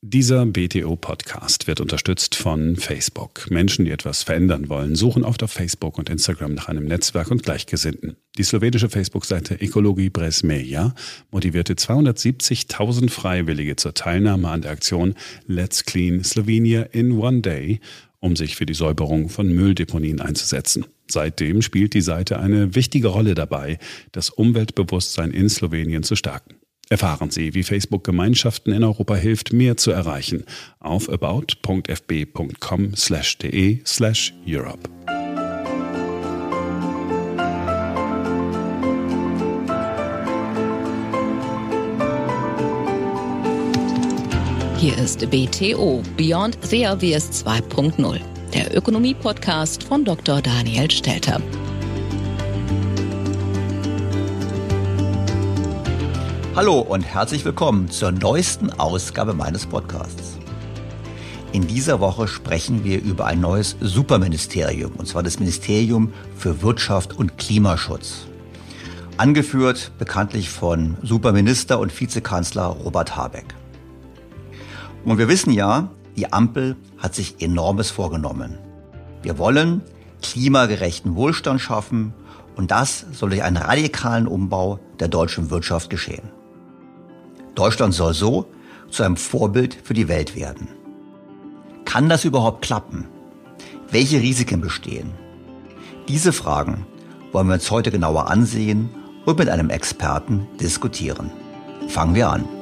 Dieser BTO-Podcast wird unterstützt von Facebook. Menschen, die etwas verändern wollen, suchen oft auf Facebook und Instagram nach einem Netzwerk und Gleichgesinnten. Die slowenische Facebook-Seite Ekologi brez meja motivierte 270.000 Freiwillige zur Teilnahme an der Aktion Let's Clean Slovenia in One Day, um sich für die Säuberung von Mülldeponien einzusetzen. Seitdem spielt die Seite eine wichtige Rolle dabei, das Umweltbewusstsein in Slowenien zu stärken. Erfahren Sie, wie Facebook Gemeinschaften in Europa hilft, mehr zu erreichen, auf about.fb.com/de/Europe. Hier ist BTO, Beyond the Obvious 2.0, der Ökonomie-Podcast von Dr. Daniel Stelter. Hallo und herzlich willkommen zur neuesten Ausgabe meines Podcasts. In dieser Woche sprechen wir über ein neues Superministerium, und zwar das Ministerium für Wirtschaft und Klimaschutz. Angeführt bekanntlich von Superminister und Vizekanzler Robert Habeck. Und wir wissen ja, die Ampel hat sich Enormes vorgenommen. Wir wollen klimagerechten Wohlstand schaffen und das soll durch einen radikalen Umbau der deutschen Wirtschaft geschehen. Deutschland soll so zu einem Vorbild für die Welt werden. Kann das überhaupt klappen? Welche Risiken bestehen? Diese Fragen wollen wir uns heute genauer ansehen und mit einem Experten diskutieren. Fangen wir an.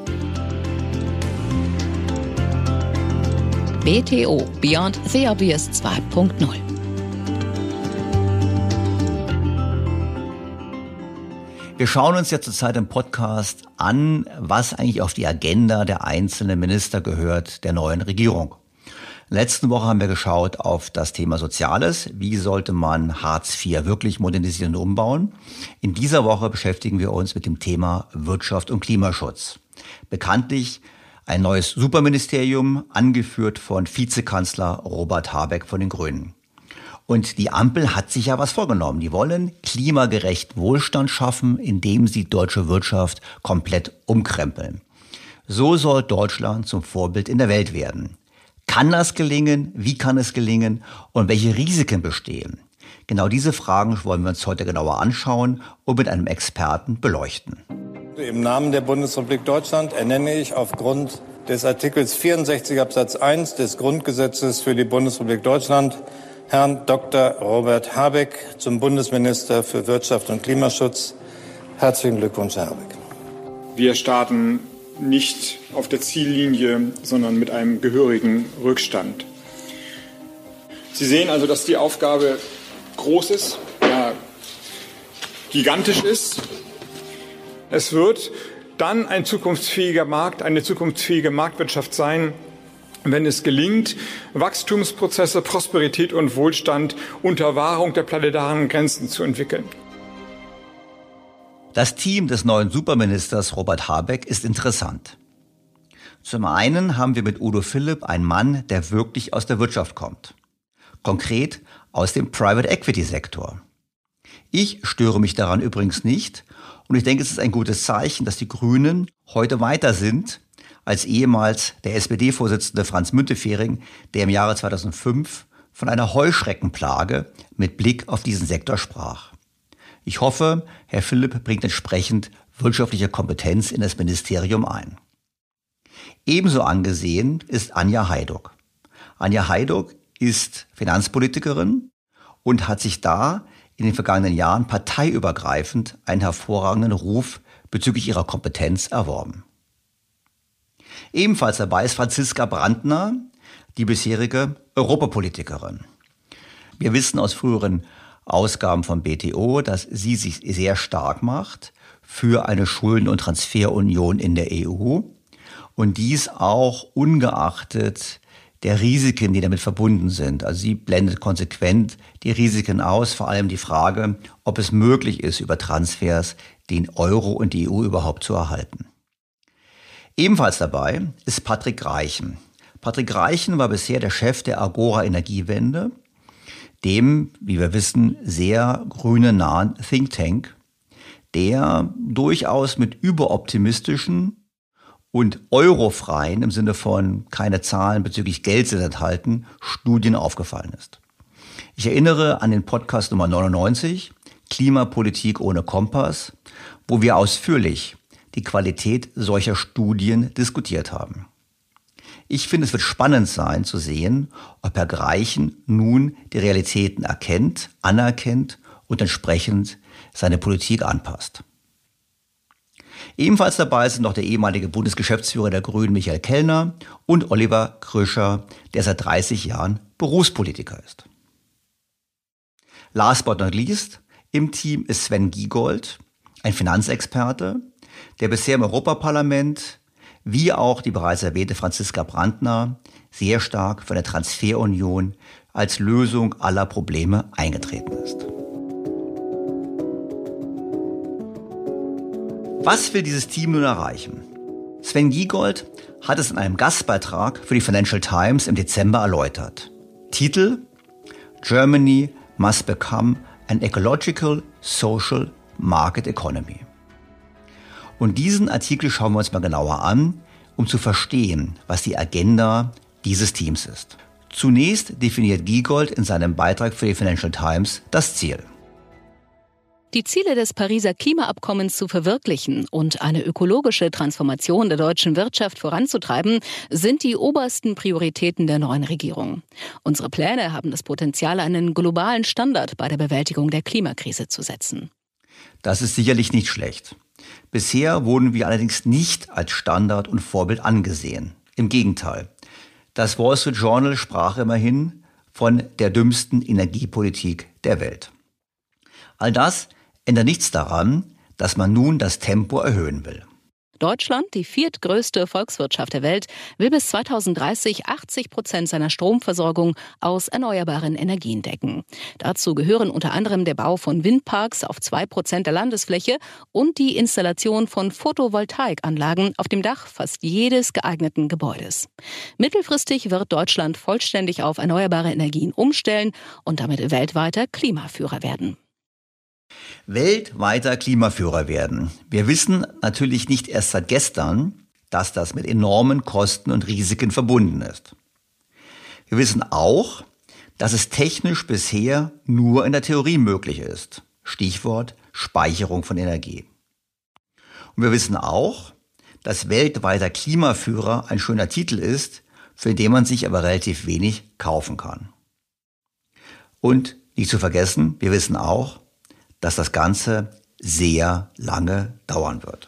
BTO, Beyond the Obvious 2.0. Wir schauen uns ja zurzeit im Podcast an, was eigentlich auf die Agenda der einzelnen Minister gehört der neuen Regierung. Letzte Woche haben wir geschaut auf das Thema Soziales. Wie sollte man Hartz IV wirklich modernisieren und umbauen? In dieser Woche beschäftigen wir uns mit dem Thema Wirtschaft und Klimaschutz. Bekanntlich ein neues Superministerium, angeführt von Vizekanzler Robert Habeck von den Grünen. Und die Ampel hat sich ja was vorgenommen. Die wollen klimagerecht Wohlstand schaffen, indem sie deutsche Wirtschaft komplett umkrempeln. So soll Deutschland zum Vorbild in der Welt werden. Kann das gelingen? Wie kann es gelingen? Und welche Risiken bestehen? Genau diese Fragen wollen wir uns heute genauer anschauen und mit einem Experten beleuchten. Im Namen der Bundesrepublik Deutschland ernenne ich aufgrund des Artikels 64 Absatz 1 des Grundgesetzes für die Bundesrepublik Deutschland Herrn Dr. Robert Habeck zum Bundesminister für Wirtschaft und Klimaschutz. Herzlichen Glückwunsch, Herr Habeck. Wir starten nicht auf der Ziellinie, sondern mit einem gehörigen Rückstand. Sie sehen also, dass die Aufgabe groß ist, ja, gigantisch ist. Es wird dann ein zukunftsfähiger Markt, eine zukunftsfähige Marktwirtschaft sein, wenn es gelingt, Wachstumsprozesse, Prosperität und Wohlstand unter Wahrung der planetaren Grenzen zu entwickeln. Das Team des neuen Superministers Robert Habeck ist interessant. Zum einen haben wir mit Udo Philipp einen Mann, der wirklich aus der Wirtschaft kommt. Konkret aus dem Private Equity Sektor. Ich störe mich daran übrigens nicht und ich denke, es ist ein gutes Zeichen, dass die Grünen heute weiter sind als ehemals der SPD-Vorsitzende Franz Müntefering, der im Jahre 2005 von einer Heuschreckenplage mit Blick auf diesen Sektor sprach. Ich hoffe, Herr Philipp bringt entsprechend wirtschaftliche Kompetenz in das Ministerium ein. Ebenso angesehen ist Anja Hajduk. Anja Hajduk ist Finanzpolitikerin und hat sich da in den vergangenen Jahren parteiübergreifend einen hervorragenden Ruf bezüglich ihrer Kompetenz erworben. Ebenfalls dabei ist Franziska Brandner, die bisherige Europapolitikerin. Wir wissen aus früheren Ausgaben von BTO, dass sie sich sehr stark macht für eine Schulden- und Transferunion in der EU und dies auch ungeachtet der Risiken, die damit verbunden sind. Also sie blendet konsequent die Risiken aus, vor allem die Frage, ob es möglich ist, über Transfers den Euro und die EU überhaupt zu erhalten. Ebenfalls dabei ist Patrick Reichen. Patrick Reichen war bisher der Chef der Agora Energiewende, dem, wie wir wissen, sehr grüne-nahen Think Tank, der durchaus mit überoptimistischen und eurofreien, im Sinne von keine Zahlen bezüglich Geld sind enthalten, Studien aufgefallen ist. Ich erinnere an den Podcast Nummer 99, Klimapolitik ohne Kompass, wo wir ausführlich die Qualität solcher Studien diskutiert haben. Ich finde, es wird spannend sein zu sehen, ob Herr Greichen nun die Realitäten erkennt, anerkennt und entsprechend seine Politik anpasst. Ebenfalls dabei sind noch der ehemalige Bundesgeschäftsführer der Grünen Michael Kellner und Oliver Kröscher, der seit 30 Jahren Berufspolitiker ist. Last but not least, im Team ist Sven Giegold, ein Finanzexperte, der bisher im Europaparlament, wie auch die bereits erwähnte Franziska Brandner, sehr stark für eine Transferunion als Lösung aller Probleme eingetreten ist. Was will dieses Team nun erreichen? Sven Giegold hat es in einem Gastbeitrag für die Financial Times im Dezember erläutert. Titel: Germany must become an ecological, social market economy. Und diesen Artikel schauen wir uns mal genauer an, um zu verstehen, was die Agenda dieses Teams ist. Zunächst definiert Giegold in seinem Beitrag für die Financial Times das Ziel. Die Ziele des Pariser Klimaabkommens zu verwirklichen und eine ökologische Transformation der deutschen Wirtschaft voranzutreiben, sind die obersten Prioritäten der neuen Regierung. Unsere Pläne haben das Potenzial, einen globalen Standard bei der Bewältigung der Klimakrise zu setzen. Das ist sicherlich nicht schlecht. Bisher wurden wir allerdings nicht als Standard und Vorbild angesehen. Im Gegenteil. Das Wall Street Journal sprach immerhin von der dümmsten Energiepolitik der Welt. All das ändert nichts daran, dass man nun das Tempo erhöhen will. Deutschland, die viertgrößte Volkswirtschaft der Welt, will bis 2030 80% seiner Stromversorgung aus erneuerbaren Energien decken. Dazu gehören unter anderem der Bau von Windparks auf 2% der Landesfläche und die Installation von Photovoltaikanlagen auf dem Dach fast jedes geeigneten Gebäudes. Mittelfristig wird Deutschland vollständig auf erneuerbare Energien umstellen und damit weltweiter Klimaführer werden. Weltweiter Klimaführer werden. Wir wissen natürlich nicht erst seit gestern, dass das mit enormen Kosten und Risiken verbunden ist. Wir wissen auch, dass es technisch bisher nur in der Theorie möglich ist. Stichwort Speicherung von Energie. Und wir wissen auch, dass weltweiter Klimaführer ein schöner Titel ist, für den man sich aber relativ wenig kaufen kann. Und nicht zu vergessen, wir wissen auch, dass das Ganze sehr lange dauern wird.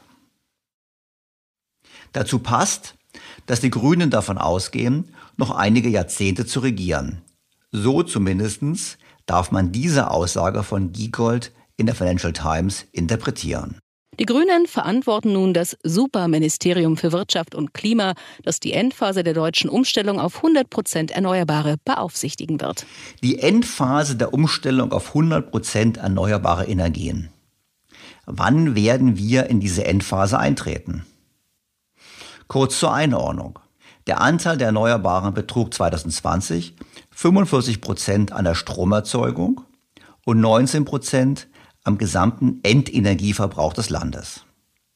Dazu passt, dass die Grünen davon ausgehen, noch einige Jahrzehnte zu regieren. So zumindest darf man diese Aussage von Giegold in der Financial Times interpretieren. Die Grünen verantworten nun das Superministerium für Wirtschaft und Klima, das die Endphase der deutschen Umstellung auf 100% Erneuerbare beaufsichtigen wird. Die Endphase der Umstellung auf 100% erneuerbare Energien. Wann werden wir in diese Endphase eintreten? Kurz zur Einordnung. Der Anteil der Erneuerbaren betrug 2020 45% an der Stromerzeugung und 19% am gesamten Endenergieverbrauch des Landes.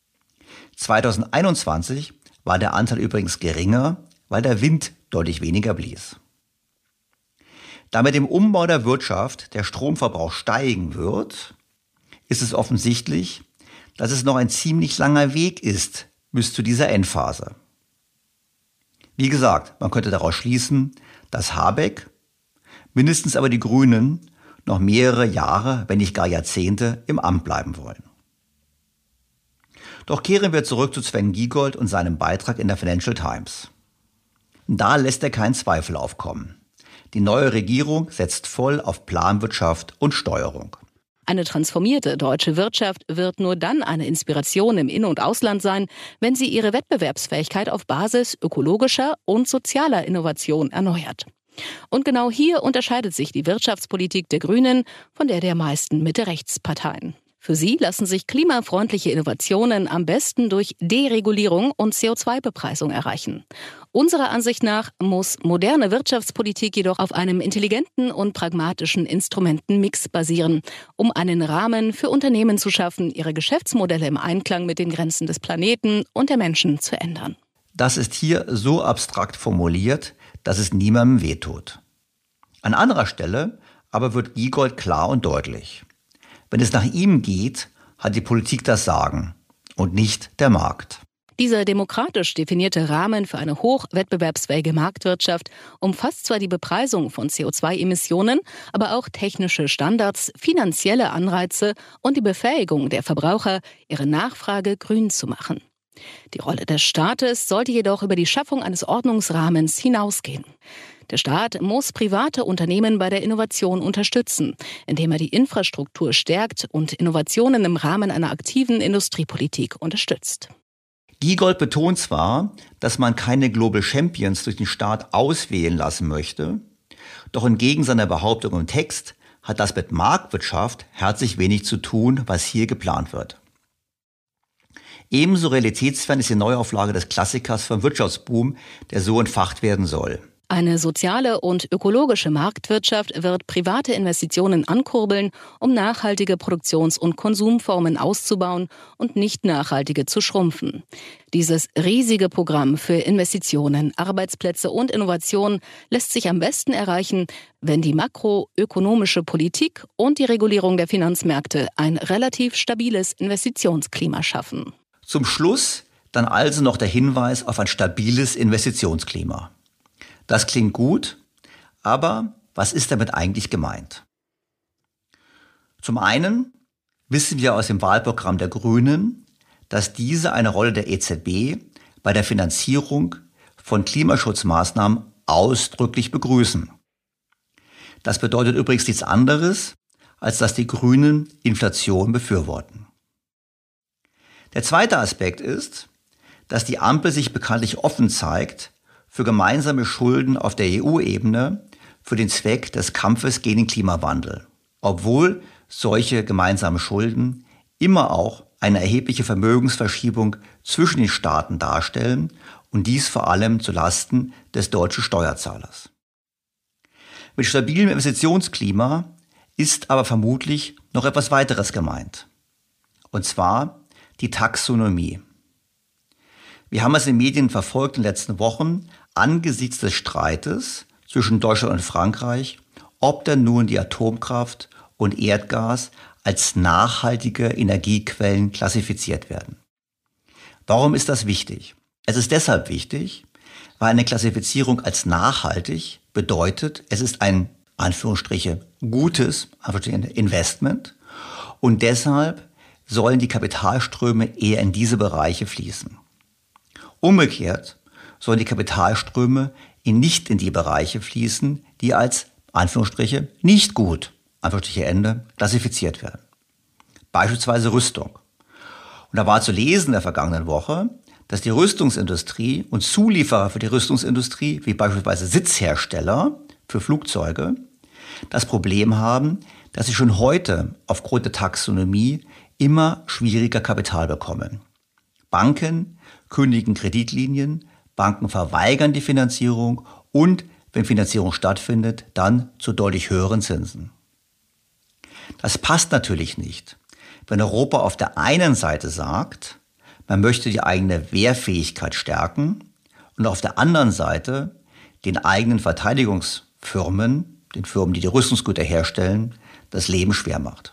2021 war der Anteil übrigens geringer, weil der Wind deutlich weniger blies. Da mit dem Umbau der Wirtschaft der Stromverbrauch steigen wird, ist es offensichtlich, dass es noch ein ziemlich langer Weg ist bis zu dieser Endphase. Wie gesagt, man könnte daraus schließen, dass Habeck, mindestens aber die Grünen, noch mehrere Jahre, wenn nicht gar Jahrzehnte im Amt bleiben wollen. Doch kehren wir zurück zu Sven Giegold und seinem Beitrag in der Financial Times. Da lässt er keinen Zweifel aufkommen. Die neue Regierung setzt voll auf Planwirtschaft und Steuerung. Eine transformierte deutsche Wirtschaft wird nur dann eine Inspiration im In- und Ausland sein, wenn sie ihre Wettbewerbsfähigkeit auf Basis ökologischer und sozialer Innovation erneuert. Und genau hier unterscheidet sich die Wirtschaftspolitik der Grünen von der meisten Mitte-Rechts-Parteien. Für sie lassen sich klimafreundliche Innovationen am besten durch Deregulierung und CO2-Bepreisung erreichen. Unserer Ansicht nach muss moderne Wirtschaftspolitik jedoch auf einem intelligenten und pragmatischen Instrumentenmix basieren, um einen Rahmen für Unternehmen zu schaffen, ihre Geschäftsmodelle im Einklang mit den Grenzen des Planeten und der Menschen zu ändern. Das ist hier so abstrakt formuliert, dass es niemandem wehtut. An anderer Stelle aber wird Giegold klar und deutlich. Wenn es nach ihm geht, hat die Politik das Sagen und nicht der Markt. Dieser demokratisch definierte Rahmen für eine hochwettbewerbsfähige Marktwirtschaft umfasst zwar die Bepreisung von CO2-Emissionen, aber auch technische Standards, finanzielle Anreize und die Befähigung der Verbraucher, ihre Nachfrage grün zu machen. Die Rolle des Staates sollte jedoch über die Schaffung eines Ordnungsrahmens hinausgehen. Der Staat muss private Unternehmen bei der Innovation unterstützen, indem er die Infrastruktur stärkt und Innovationen im Rahmen einer aktiven Industriepolitik unterstützt. Giegold betont zwar, dass man keine Global Champions durch den Staat auswählen lassen möchte, doch entgegen seiner Behauptung im Text hat das mit Marktwirtschaft herzlich wenig zu tun, was hier geplant wird. Ebenso realitätsfern ist die Neuauflage des Klassikers vom Wirtschaftsboom, der so entfacht werden soll. Eine soziale und ökologische Marktwirtschaft wird private Investitionen ankurbeln, um nachhaltige Produktions- und Konsumformen auszubauen und nicht nachhaltige zu schrumpfen. Dieses riesige Programm für Investitionen, Arbeitsplätze und Innovation lässt sich am besten erreichen, wenn die makroökonomische Politik und die Regulierung der Finanzmärkte ein relativ stabiles Investitionsklima schaffen. Zum Schluss dann also noch der Hinweis auf ein stabiles Investitionsklima. Das klingt gut, aber was ist damit eigentlich gemeint? Zum einen wissen wir aus dem Wahlprogramm der Grünen, dass diese eine Rolle der EZB bei der Finanzierung von Klimaschutzmaßnahmen ausdrücklich begrüßen. Das bedeutet übrigens nichts anderes, als dass die Grünen Inflation befürworten. Der zweite Aspekt ist, dass die Ampel sich bekanntlich offen zeigt für gemeinsame Schulden auf der EU-Ebene für den Zweck des Kampfes gegen den Klimawandel, obwohl solche gemeinsamen Schulden immer auch eine erhebliche Vermögensverschiebung zwischen den Staaten darstellen und dies vor allem zu Lasten des deutschen Steuerzahlers. Mit stabilem Investitionsklima ist aber vermutlich noch etwas weiteres gemeint, und zwar die Taxonomie. Wir haben es in den Medien verfolgt in den letzten Wochen angesichts des Streites zwischen Deutschland und Frankreich, ob denn nun die Atomkraft und Erdgas als nachhaltige Energiequellen klassifiziert werden. Warum ist das wichtig? Es ist deshalb wichtig, weil eine Klassifizierung als nachhaltig bedeutet, es ist ein, Anführungsstriche, gutes Investment und deshalb sollen die Kapitalströme eher in diese Bereiche fließen. Umgekehrt sollen die Kapitalströme nicht in die Bereiche fließen, die als, Anführungsstriche, nicht gut, Anführungsstriche Ende, klassifiziert werden. Beispielsweise Rüstung. Und da war zu lesen in der vergangenen Woche, dass die Rüstungsindustrie und Zulieferer für die Rüstungsindustrie, wie beispielsweise Sitzhersteller für Flugzeuge, das Problem haben, dass sie schon heute aufgrund der Taxonomie immer schwieriger Kapital bekommen. Banken kündigen Kreditlinien, Banken verweigern die Finanzierung und, wenn Finanzierung stattfindet, dann zu deutlich höheren Zinsen. Das passt natürlich nicht, wenn Europa auf der einen Seite sagt, man möchte die eigene Wehrfähigkeit stärken und auf der anderen Seite den eigenen Verteidigungsfirmen, den Firmen, die die Rüstungsgüter herstellen, das Leben schwer macht.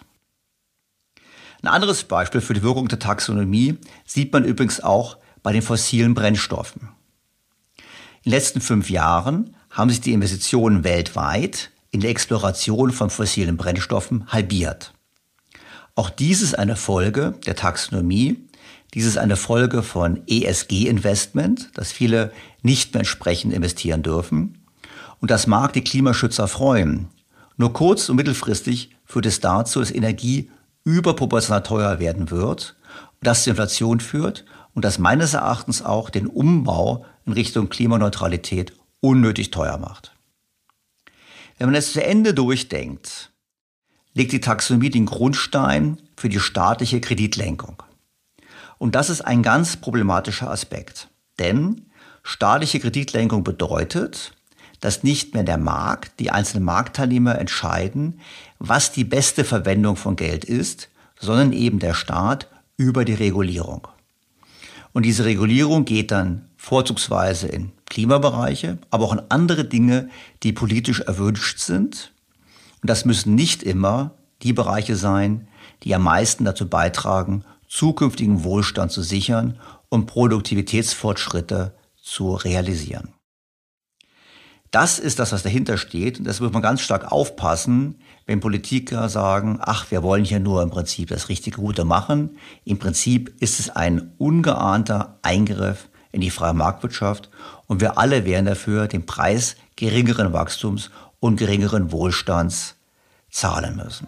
Ein anderes Beispiel für die Wirkung der Taxonomie sieht man übrigens auch bei den fossilen Brennstoffen. In den letzten 5 Jahren haben sich die Investitionen weltweit in der Exploration von fossilen Brennstoffen halbiert. Auch dies ist eine Folge der Taxonomie. Dies ist eine Folge von ESG-Investment, dass viele nicht mehr entsprechend investieren dürfen. Und das mag die Klimaschützer freuen. Nur kurz- und mittelfristig führt es dazu, dass Energie überproportional teuer werden wird und das zur Inflation führt und das meines Erachtens auch den Umbau in Richtung Klimaneutralität unnötig teuer macht. Wenn man es zu Ende durchdenkt, legt die Taxonomie den Grundstein für die staatliche Kreditlenkung. Und das ist ein ganz problematischer Aspekt. Denn staatliche Kreditlenkung bedeutet, dass nicht mehr der Markt, die einzelnen Marktteilnehmer entscheiden, was die beste Verwendung von Geld ist, sondern eben der Staat über die Regulierung. Und diese Regulierung geht dann vorzugsweise in Klimabereiche, aber auch in andere Dinge, die politisch erwünscht sind. Und das müssen nicht immer die Bereiche sein, die am meisten dazu beitragen, zukünftigen Wohlstand zu sichern und Produktivitätsfortschritte zu realisieren. Das ist das, was dahinter steht. Und das muss man ganz stark aufpassen, wenn Politiker sagen, ach, wir wollen hier nur im Prinzip das richtige Gute machen. Im Prinzip ist es ein ungeahnter Eingriff in die freie Marktwirtschaft. Und wir alle wären dafür, den Preis geringeren Wachstums und geringeren Wohlstands zahlen müssen.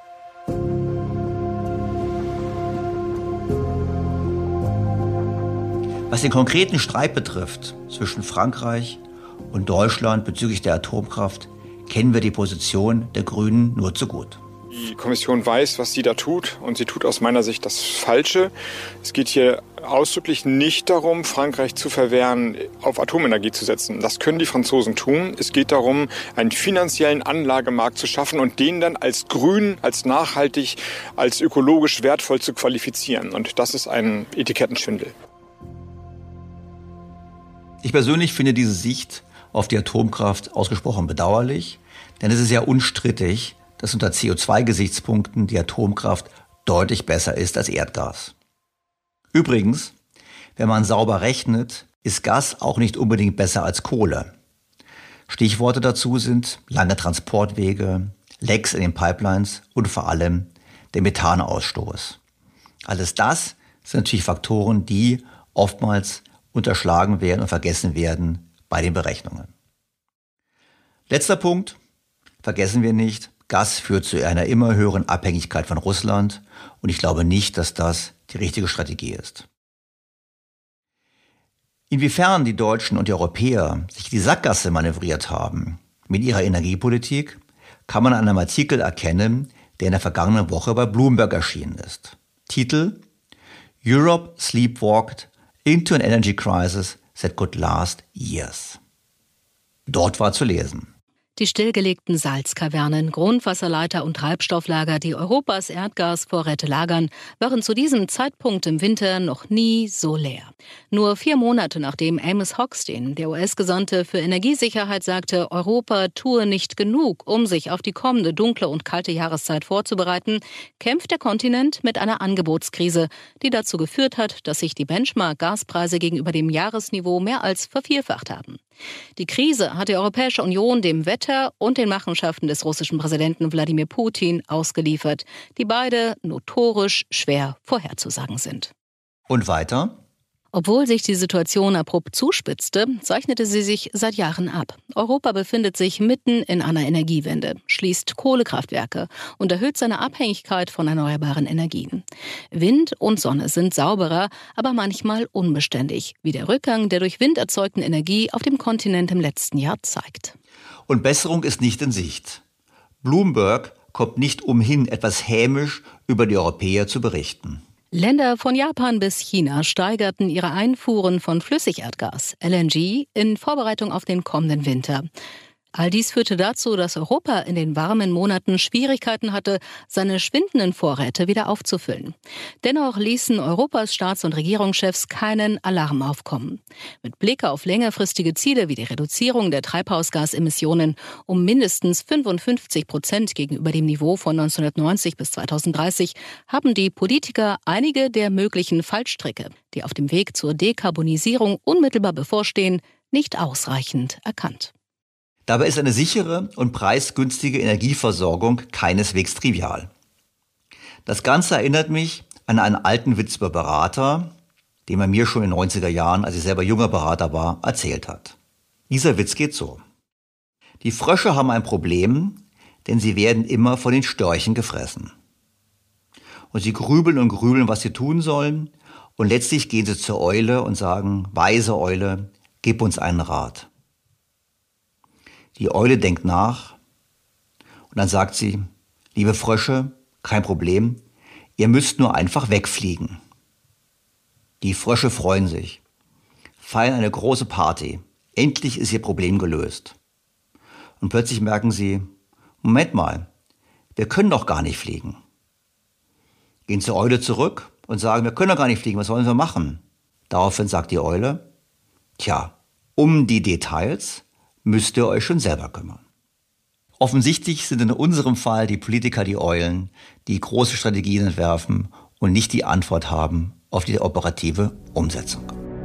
Was den konkreten Streit betrifft zwischen Frankreich und Deutschland bezüglich der Atomkraft, kennen wir die Position der Grünen nur zu gut. Die Kommission weiß, was sie da tut, und sie tut aus meiner Sicht das Falsche. Es geht hier ausdrücklich nicht darum, Frankreich zu verwehren, auf Atomenergie zu setzen. Das können die Franzosen tun. Es geht darum, einen finanziellen Anlagemarkt zu schaffen und den dann als grün, als nachhaltig, als ökologisch wertvoll zu qualifizieren. Und das ist ein Etikettenschwindel. Ich persönlich finde diese Sicht auf die Atomkraft ausgesprochen bedauerlich, denn es ist ja unstrittig, dass unter CO2-Gesichtspunkten die Atomkraft deutlich besser ist als Erdgas. Übrigens, wenn man sauber rechnet, ist Gas auch nicht unbedingt besser als Kohle. Stichworte dazu sind lange Transportwege, Lecks in den Pipelines und vor allem der Methanausstoß. Alles das sind natürlich Faktoren, die oftmals unterschlagen werden und vergessen werden bei den Berechnungen. Letzter Punkt, vergessen wir nicht, Gas führt zu einer immer höheren Abhängigkeit von Russland und ich glaube nicht, dass das die richtige Strategie ist. Inwiefern die Deutschen und die Europäer sich die Sackgasse manövriert haben mit ihrer Energiepolitik, kann man an einem Artikel erkennen, der in der vergangenen Woche bei Bloomberg erschienen ist. Titel: Europe sleepwalked into an energy crisis that could last years. Dort war zu lesen: Die stillgelegten Salzkavernen, Grundwasserleiter und Treibstofflager, die Europas Erdgasvorräte lagern, waren zu diesem Zeitpunkt im Winter noch nie so leer. Nur 4 Monate nachdem Amos Hochstein, der US-Gesandte für Energiesicherheit, sagte, Europa tue nicht genug, um sich auf die kommende dunkle und kalte Jahreszeit vorzubereiten, kämpft der Kontinent mit einer Angebotskrise, die dazu geführt hat, dass sich die Benchmark-Gaspreise gegenüber dem Jahresniveau mehr als vervierfacht haben. Die Krise hat die Europäische Union dem Wetter und den Machenschaften des russischen Präsidenten Wladimir Putin ausgeliefert, die beide notorisch schwer vorherzusagen sind. Und weiter? Obwohl sich die Situation abrupt zuspitzte, zeichnete sie sich seit Jahren ab. Europa befindet sich mitten in einer Energiewende, schließt Kohlekraftwerke und erhöht seine Abhängigkeit von erneuerbaren Energien. Wind und Sonne sind sauberer, aber manchmal unbeständig, wie der Rückgang der durch Wind erzeugten Energie auf dem Kontinent im letzten Jahr zeigt. Und Besserung ist nicht in Sicht. Bloomberg kommt nicht umhin, etwas hämisch über die Europäer zu berichten. Länder von Japan bis China steigerten ihre Einfuhren von Flüssigerdgas, LNG, in Vorbereitung auf den kommenden Winter. All dies führte dazu, dass Europa in den warmen Monaten Schwierigkeiten hatte, seine schwindenden Vorräte wieder aufzufüllen. Dennoch ließen Europas Staats- und Regierungschefs keinen Alarm aufkommen. Mit Blick auf längerfristige Ziele wie die Reduzierung der Treibhausgasemissionen um mindestens 55% gegenüber dem Niveau von 1990 bis 2030 haben die Politiker einige der möglichen Fallstricke, die auf dem Weg zur Dekarbonisierung unmittelbar bevorstehen, nicht ausreichend erkannt. Dabei ist eine sichere und preisgünstige Energieversorgung keineswegs trivial. Das Ganze erinnert mich an einen alten Witz über Berater, den man mir schon in den 90er Jahren, als ich selber junger Berater war, erzählt hat. Dieser Witz geht so: Die Frösche haben ein Problem, denn sie werden immer von den Störchen gefressen. Und sie grübeln und grübeln, was sie tun sollen, und letztlich gehen sie zur Eule und sagen: Weise Eule, gib uns einen Rat. Die Eule denkt nach und dann sagt sie: Liebe Frösche, kein Problem, ihr müsst nur einfach wegfliegen. Die Frösche freuen sich, feiern eine große Party. Endlich ist ihr Problem gelöst. Und plötzlich merken sie, Moment mal, wir können doch gar nicht fliegen. Gehen zur Eule zurück und sagen, wir können doch gar nicht fliegen, was sollen wir machen? Daraufhin sagt die Eule, tja, um die Details müsst ihr euch schon selber kümmern. Offensichtlich sind in unserem Fall die Politiker die Eulen, die große Strategien entwerfen und nicht die Antwort haben auf die operative Umsetzung.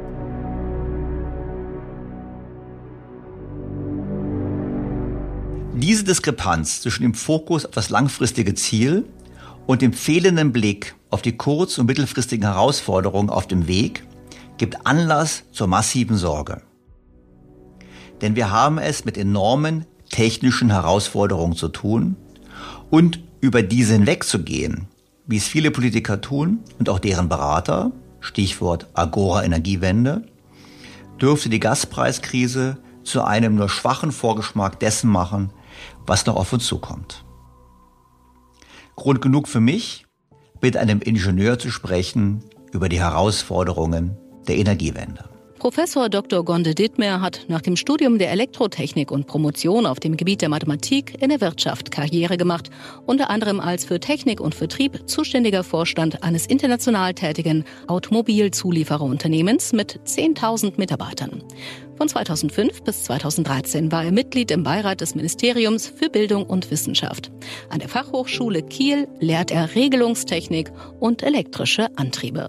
Diese Diskrepanz zwischen dem Fokus auf das langfristige Ziel und dem fehlenden Blick auf die kurz- und mittelfristigen Herausforderungen auf dem Weg gibt Anlass zur massiven Sorge. Denn wir haben es mit enormen technischen Herausforderungen zu tun und über diese hinwegzugehen, wie es viele Politiker tun und auch deren Berater, Stichwort Agora Energiewende, dürfte die Gaspreiskrise zu einem nur schwachen Vorgeschmack dessen machen, was noch auf uns zukommt. Grund genug für mich, mit einem Ingenieur zu sprechen über die Herausforderungen der Energiewende. Professor Dr. Gonde Dittmer hat nach dem Studium der Elektrotechnik und Promotion auf dem Gebiet der Mathematik in der Wirtschaft Karriere gemacht, unter anderem als für Technik und Vertrieb zuständiger Vorstand eines international tätigen Automobilzuliefererunternehmens mit 10.000 Mitarbeitern. Von 2005 bis 2013 war er Mitglied im Beirat des Ministeriums für Bildung und Wissenschaft. An der Fachhochschule Kiel lehrt er Regelungstechnik und elektrische Antriebe.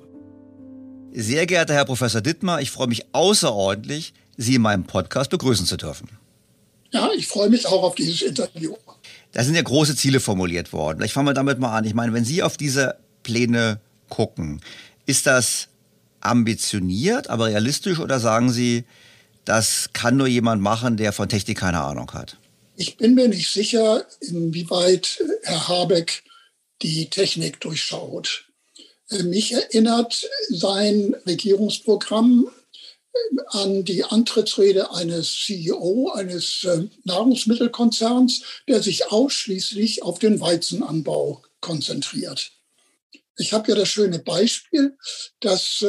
Sehr geehrter Herr Professor Dittmer, ich freue mich außerordentlich, Sie in meinem Podcast begrüßen zu dürfen. Ja, ich freue mich auch auf dieses Interview. Da sind ja große Ziele formuliert worden. Ich fange mal damit mal an. Ich meine, wenn Sie auf diese Pläne gucken, ist das ambitioniert, aber realistisch oder sagen Sie, das kann nur jemand machen, der von Technik keine Ahnung hat? Ich bin mir nicht sicher, inwieweit Herr Habeck die Technik durchschaut. Mich erinnert sein Regierungsprogramm an die Antrittsrede eines CEO eines Nahrungsmittelkonzerns, der sich ausschließlich auf den Weizenanbau konzentriert. Ich habe ja das schöne Beispiel, dass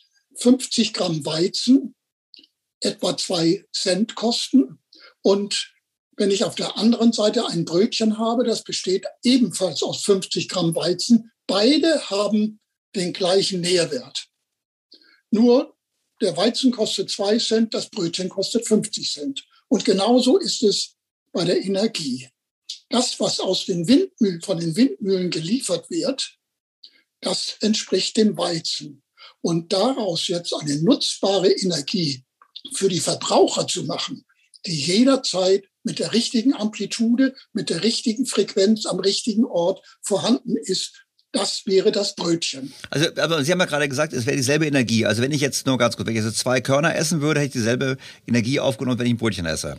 50 Gramm Weizen etwa 2 Cent kosten. Und wenn ich auf der anderen Seite ein Brötchen habe, das besteht ebenfalls aus 50 Gramm Weizen, beide haben den gleichen Nährwert. Nur der Weizen kostet 2 Cent, das Brötchen kostet 50 Cent. Und genauso ist es bei der Energie. Das, was aus den Windmühlen, von den Windmühlen geliefert wird, das entspricht dem Weizen. Und daraus jetzt eine nutzbare Energie für die Verbraucher zu machen, die jederzeit mit der richtigen Amplitude, mit der richtigen Frequenz am richtigen Ort vorhanden ist, das wäre das Brötchen. Also, aber Sie haben ja gerade gesagt, es wäre dieselbe Energie. Also wenn ich jetzt nur ganz kurz, wenn ich jetzt 2 Körner essen würde, hätte ich dieselbe Energie aufgenommen, wenn ich ein Brötchen esse.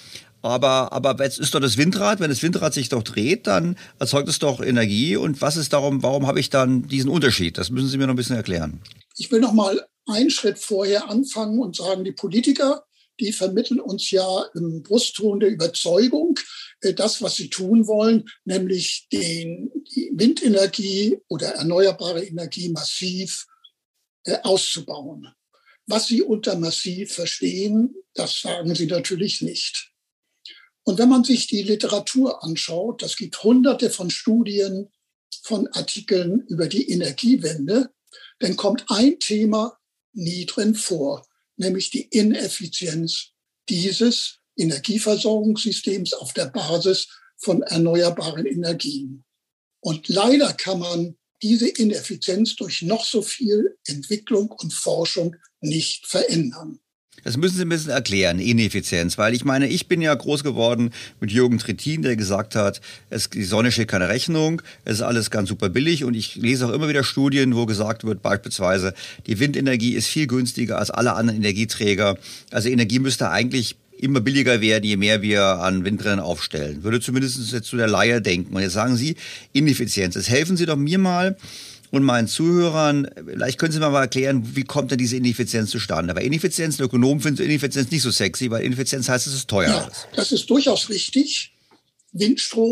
Aber jetzt ist doch das Windrad, wenn das Windrad sich doch dreht, dann erzeugt es doch Energie. Und was ist warum habe ich dann diesen Unterschied? Das müssen Sie mir noch ein bisschen erklären. Ich will noch mal einen Schritt vorher anfangen und sagen, die Politiker, die vermitteln uns ja im Brustton der Überzeugung, das, was sie tun wollen, nämlich die Windenergie oder erneuerbare Energie massiv auszubauen. Was sie unter massiv verstehen, das sagen sie natürlich nicht. Und wenn man sich die Literatur anschaut, das gibt hunderte von Studien, von Artikeln über die Energiewende, dann kommt ein Thema nie drin vor, nämlich die Ineffizienz dieses Energieversorgungssystems auf der Basis von erneuerbaren Energien. Und leider kann man diese Ineffizienz durch noch so viel Entwicklung und Forschung nicht verändern. Das müssen Sie ein bisschen erklären, Ineffizienz, weil ich meine, ich bin ja groß geworden mit Jürgen Trittin, der gesagt hat, die Sonne steht keine Rechnung, es ist alles ganz super billig und ich lese auch immer wieder Studien, wo gesagt wird, beispielsweise, die Windenergie ist viel günstiger als alle anderen Energieträger. Also Energie müsste eigentlich immer billiger werden, je mehr wir an Windrädern aufstellen. Würde zumindest jetzt zu der Laie denken. Und jetzt sagen Sie, Ineffizienz. Jetzt helfen Sie doch mir mal und meinen Zuhörern, vielleicht können Sie mir mal erklären, wie kommt denn diese Ineffizienz zustande? Weil Ineffizienz, der Ökonom findet Ineffizienz nicht so sexy, weil Ineffizienz heißt, es ist teuer. Ja, das ist durchaus richtig. Windstrom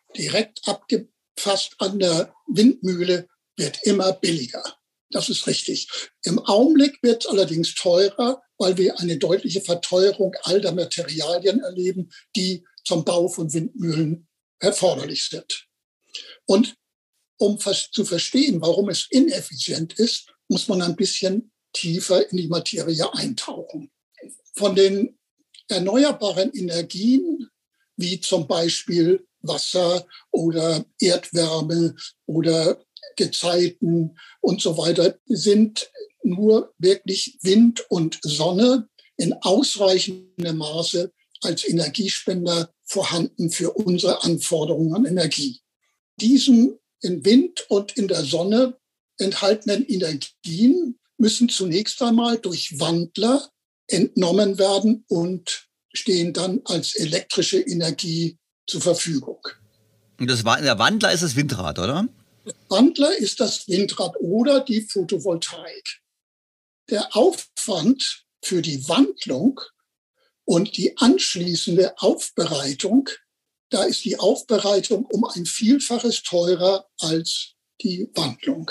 direkt abgefasst an der Windmühle wird immer billiger. Das ist richtig. Im Augenblick wird es allerdings teurer, weil wir eine deutliche Verteuerung all der Materialien erleben, die zum Bau von Windmühlen erforderlich sind. Und um zu verstehen, warum es ineffizient ist, muss man ein bisschen tiefer in die Materie eintauchen. Von den erneuerbaren Energien, wie zum Beispiel Wasser oder Erdwärme oder Gezeiten und so weiter, sind nur wirklich Wind und Sonne in ausreichendem Maße als Energiespender vorhanden für unsere Anforderungen an Energie. Diesen in Wind und in der Sonne enthaltenen Energien müssen zunächst einmal durch Wandler entnommen werden und stehen dann als elektrische Energie zur Verfügung. Und der Wandler ist das Windrad, oder? Der Wandler ist das Windrad oder die Photovoltaik. Der Aufwand für die Wandlung und die anschließende Aufbereitung, da ist die Aufbereitung um ein Vielfaches teurer als die Wandlung.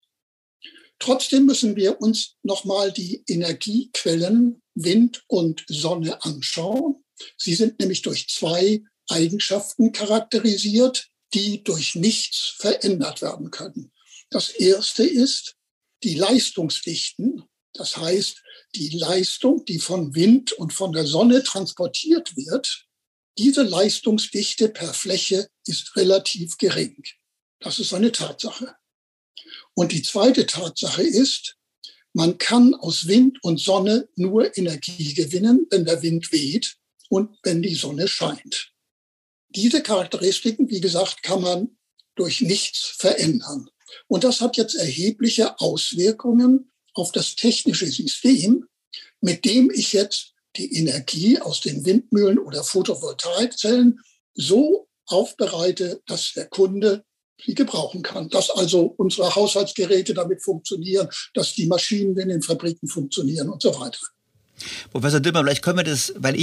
Trotzdem müssen wir uns nochmal die Energiequellen Wind und Sonne anschauen. Sie sind nämlich durch zwei Eigenschaften charakterisiert, die durch nichts verändert werden können. Das erste ist die Leistungsdichten. Das heißt, die Leistung, die von Wind und von der Sonne transportiert wird, diese Leistungsdichte per Fläche ist relativ gering. Das ist eine Tatsache. Und die zweite Tatsache ist, man kann aus Wind und Sonne nur Energie gewinnen, wenn der Wind weht und wenn die Sonne scheint. Diese Charakteristiken, wie gesagt, kann man durch nichts verändern. Und das hat jetzt erhebliche Auswirkungen auf das technische System, mit dem ich jetzt die Energie aus den Windmühlen oder Photovoltaikzellen so aufbereite, dass der Kunde sie gebrauchen kann. Dass also unsere Haushaltsgeräte damit funktionieren, dass die Maschinen in den Fabriken funktionieren und so weiter. Professor Dittmann, vielleicht können wir das, weil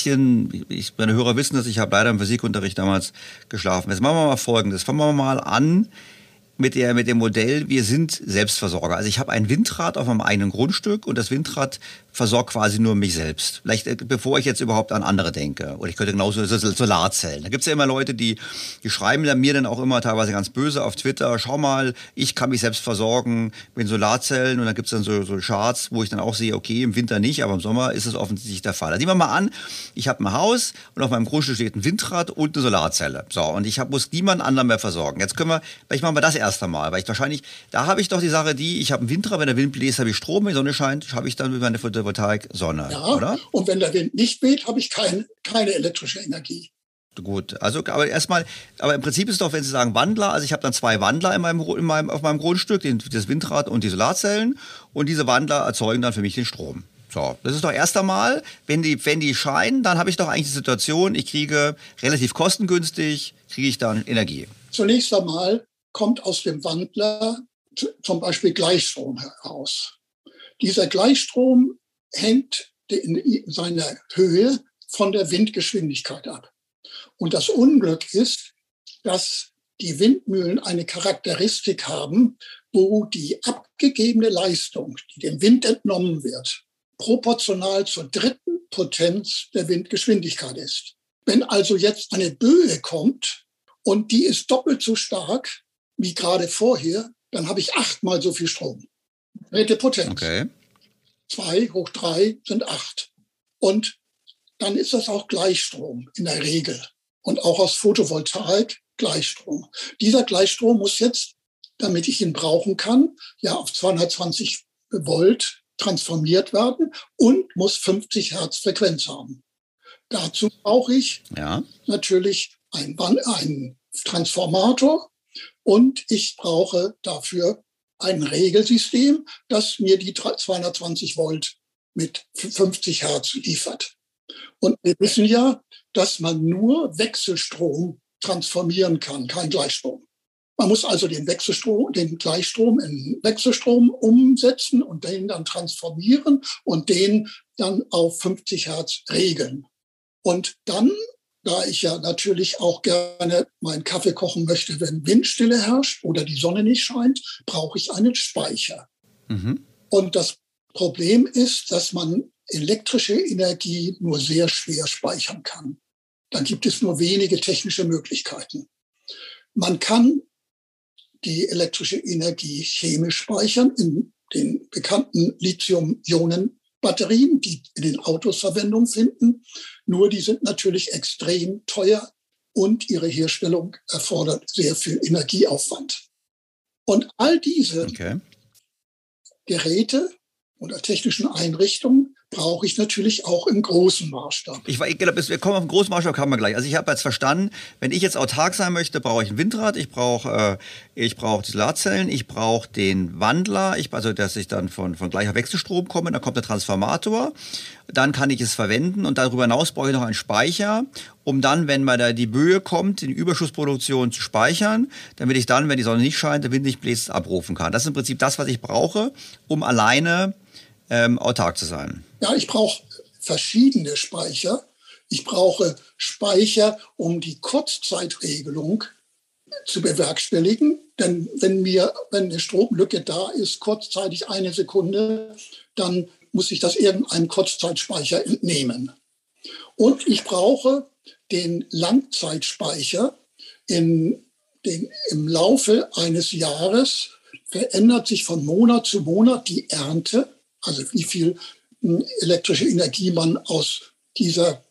meine Hörer wissen das, ich habe leider im Physikunterricht damals geschlafen. Jetzt machen wir mal Folgendes. Fangen wir mal an mit dem Modell, wir sind Selbstversorger. Also ich habe ein Windrad auf meinem eigenen Grundstück und das Windrad versorgt quasi nur mich selbst. Vielleicht bevor ich jetzt überhaupt an andere denke. Oder ich könnte genauso Solarzellen. Da gibt's ja immer Leute, die schreiben mir dann auch immer teilweise ganz böse auf Twitter, schau mal, ich kann mich selbst versorgen mit Solarzellen. Und dann gibt's dann so Charts, wo ich dann auch sehe, okay, im Winter nicht, aber im Sommer ist es offensichtlich der Fall. Also nehmen wir mal an, ich habe ein Haus und auf meinem Grundstück steht ein Windrad und eine Solarzelle. So, und ich muss niemand anderen mehr versorgen. Jetzt vielleicht machen wir das erst einmal, weil da habe ich doch die Sache, ich habe ein Windrad, wenn der Wind bläst, habe ich Strom, wenn die Sonne scheint, habe ich dann über eine Photovoltaik Sonne, ja, oder? Und wenn der Wind nicht weht, habe ich keine elektrische Energie. Gut, aber im Prinzip ist es doch, wenn Sie sagen Wandler, also ich habe dann zwei Wandler auf meinem Grundstück, das Windrad und die Solarzellen, und diese Wandler erzeugen dann für mich den Strom. So, das ist doch erst einmal, wenn die scheinen, dann habe ich doch eigentlich die Situation, ich kriege relativ kostengünstig, dann Energie. Zunächst einmal kommt aus dem Wandler zum Beispiel Gleichstrom heraus. Dieser Gleichstrom hängt in seiner Höhe von der Windgeschwindigkeit ab. Und das Unglück ist, dass die Windmühlen eine Charakteristik haben, wo die abgegebene Leistung, die dem Wind entnommen wird, proportional zur dritten Potenz der Windgeschwindigkeit ist. Wenn also jetzt eine Böe kommt und die ist doppelt so stark wie gerade vorher, dann habe ich 8-mal so viel Strom. Dritte Potenz. Okay. 2 hoch 3 sind 8. Und dann ist das auch Gleichstrom in der Regel. Und auch aus Photovoltaik Gleichstrom. Dieser Gleichstrom muss jetzt, damit ich ihn brauchen kann, ja auf 220 Volt transformiert werden und muss 50 Hertz Frequenz haben. Dazu brauche ich natürlich einen Transformator und ich brauche dafür ein Regelsystem, das mir die 220 Volt mit 50 Hertz liefert. Und wir wissen ja, dass man nur Wechselstrom transformieren kann, kein Gleichstrom. Man muss also den Gleichstrom in Wechselstrom umsetzen und den dann transformieren und den dann auf 50 Hertz regeln. Und dann da ich ja natürlich auch gerne meinen Kaffee kochen möchte, wenn Windstille herrscht oder die Sonne nicht scheint, brauche ich einen Speicher. Mhm. Und das Problem ist, dass man elektrische Energie nur sehr schwer speichern kann. Da gibt es nur wenige technische Möglichkeiten. Man kann die elektrische Energie chemisch speichern in den bekannten Lithium-Ionen-Batterien, die in den Autos Verwendung finden. Nur die sind natürlich extrem teuer und ihre Herstellung erfordert sehr viel Energieaufwand. Und all diese Geräte oder technischen Einrichtungen brauche ich natürlich auch im großen Maßstab. Ich glaube, wir kommen auf den großen Maßstab, haben wir gleich. Also ich habe jetzt verstanden, wenn ich jetzt autark sein möchte, brauche ich ein Windrad, ich brauche die Solarzellen, ich brauche den Wandler, also dass ich dann von gleicher Wechselstrom komme, dann kommt der Transformator, dann kann ich es verwenden und darüber hinaus brauche ich noch einen Speicher, um dann, wenn mal da die Böe kommt, die Überschussproduktion zu speichern, damit ich dann, wenn die Sonne nicht scheint, der Wind nicht bläst, abrufen kann. Das ist im Prinzip das, was ich brauche, um alleine autark zu sein. Ja, ich brauche verschiedene Speicher. Ich brauche Speicher, um die Kurzzeitregelung zu bewerkstelligen. Denn wenn eine Stromlücke da ist, kurzzeitig 1 Sekunde, dann muss ich das irgendeinem Kurzzeitspeicher entnehmen. Und ich brauche den Langzeitspeicher. Im Laufe eines Jahres verändert sich von Monat zu Monat die Ernte, also wie viel elektrische Energie man aus dieser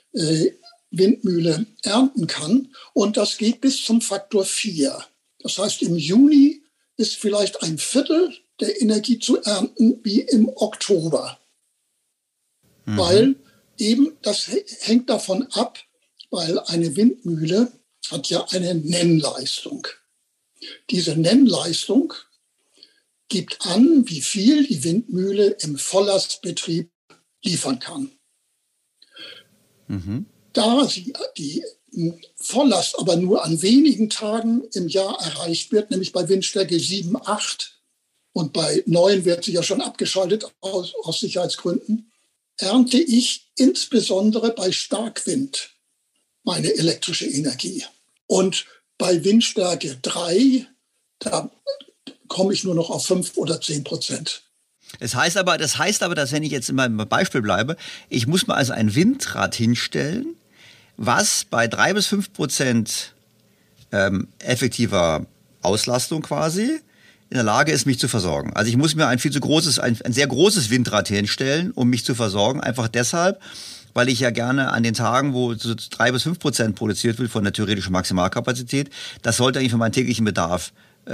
Windmühle ernten kann. Und das geht bis zum Faktor 4. Das heißt, im Juni ist vielleicht 1/4 der Energie zu ernten wie im Oktober. Mhm. Weil eben, das hängt davon ab, weil eine Windmühle hat ja eine Nennleistung. Diese Nennleistung gibt an, wie viel die Windmühle im Volllastbetrieb liefern kann. Mhm. Da die Volllast aber nur an wenigen Tagen im Jahr erreicht wird, nämlich bei Windstärke 7, 8 und bei 9 wird sie ja schon abgeschaltet aus Sicherheitsgründen, ernte ich insbesondere bei Starkwind meine elektrische Energie. Und bei Windstärke 3, da komme ich nur noch auf 5 oder 10%. Das heißt aber, dass wenn ich jetzt in meinem Beispiel bleibe, ich muss mir also ein Windrad hinstellen, was bei 3-5% effektiver Auslastung quasi in der Lage ist, mich zu versorgen. Also ich muss mir ein sehr großes Windrad hinstellen, um mich zu versorgen, einfach deshalb, weil ich ja gerne an den Tagen, wo so 3-5% produziert wird von der theoretischen Maximalkapazität, das sollte eigentlich für meinen täglichen Bedarf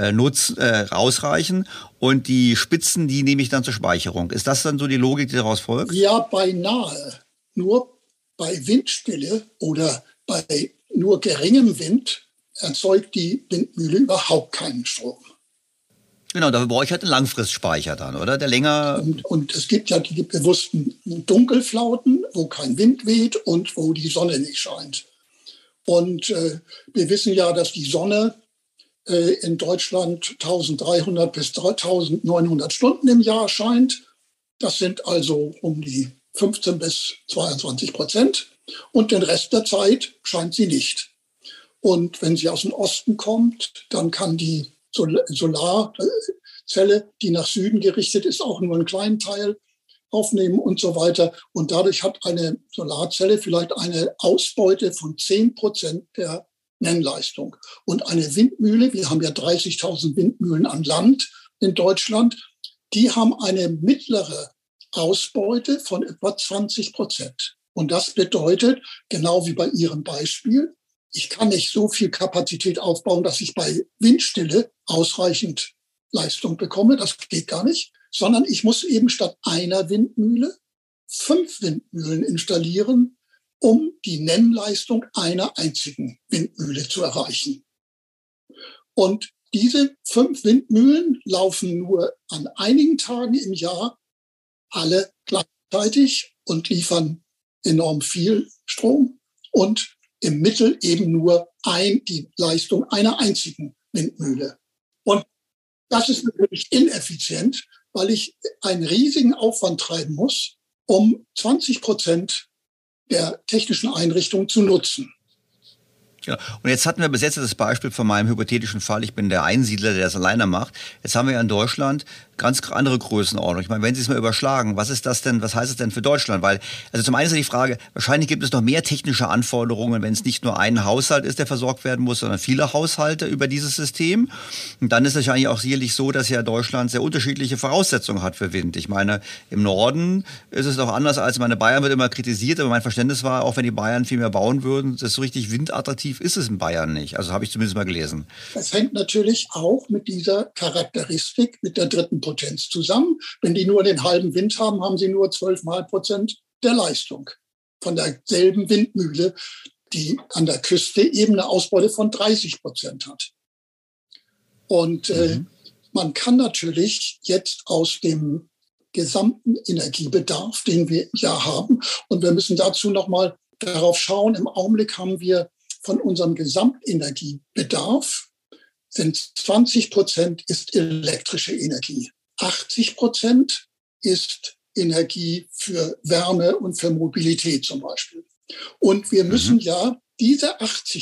ausreichen und die Spitzen, die nehme ich dann zur Speicherung. Ist das dann so die Logik, die daraus folgt? Ja, beinahe. Nur bei Windstille oder bei nur geringem Wind erzeugt die Windmühle überhaupt keinen Strom. Genau, da brauche ich halt einen Langfristspeicher dann, oder? Der länger... Und es gibt ja die bewussten Dunkelflauten, wo kein Wind weht und wo die Sonne nicht scheint. Und wir wissen ja, dass die Sonne in Deutschland 1300 bis 1900 Stunden im Jahr scheint. Das sind also um die 15 bis 22%. Und den Rest der Zeit scheint sie nicht. Und wenn sie aus dem Osten kommt, dann kann die Solarzelle, die nach Süden gerichtet ist, auch nur einen kleinen Teil aufnehmen und so weiter. Und dadurch hat eine Solarzelle vielleicht eine Ausbeute von 10% der Nennleistung. Und eine Windmühle, wir haben ja 30.000 Windmühlen an Land in Deutschland, die haben eine mittlere Ausbeute von etwa 20%. Und das bedeutet, genau wie bei Ihrem Beispiel, ich kann nicht so viel Kapazität aufbauen, dass ich bei Windstille ausreichend Leistung bekomme. Das geht gar nicht. Sondern ich muss eben statt einer Windmühle 5 Windmühlen installieren, um die Nennleistung einer einzigen Windmühle zu erreichen. Und diese 5 Windmühlen laufen nur an einigen Tagen im Jahr alle gleichzeitig und liefern enorm viel Strom und im Mittel eben nur die Leistung einer einzigen Windmühle. Und das ist natürlich ineffizient, weil ich einen riesigen Aufwand treiben muss, um 20% der technischen Einrichtung zu nutzen. Ja. Und jetzt hatten wir bis jetzt das Beispiel von meinem hypothetischen Fall, ich bin der Einsiedler, der das alleine macht. Jetzt haben wir ja in Deutschland ganz andere Größenordnung. Ich meine, wenn Sie es mal überschlagen, was heißt es denn für Deutschland? Weil, also zum einen ist ja die Frage, wahrscheinlich gibt es noch mehr technische Anforderungen, wenn es nicht nur ein Haushalt ist, der versorgt werden muss, sondern viele Haushalte über dieses System. Und dann ist es wahrscheinlich auch sicherlich so, dass ja Deutschland sehr unterschiedliche Voraussetzungen hat für Wind. Ich meine, im Norden ist es doch anders als meine Bayern wird immer kritisiert, aber mein Verständnis war, auch wenn die Bayern viel mehr bauen würden, das so richtig windattraktiv ist es in Bayern nicht. Also habe ich zumindest mal gelesen. Das hängt natürlich auch mit dieser Charakteristik, mit der dritten Potenz zusammen. Wenn die nur den halben Wind haben, haben sie nur 12,5% der Leistung von derselben Windmühle, die an der Küste eben eine Ausbeute von 30% hat. Und man kann natürlich jetzt aus dem gesamten Energiebedarf, den wir ja haben, und wir müssen dazu nochmal darauf schauen, im Augenblick haben wir von unserem Gesamtenergiebedarf sind 20% ist elektrische Energie. 80% ist Energie für Wärme und für Mobilität zum Beispiel. Und wir müssen ja diese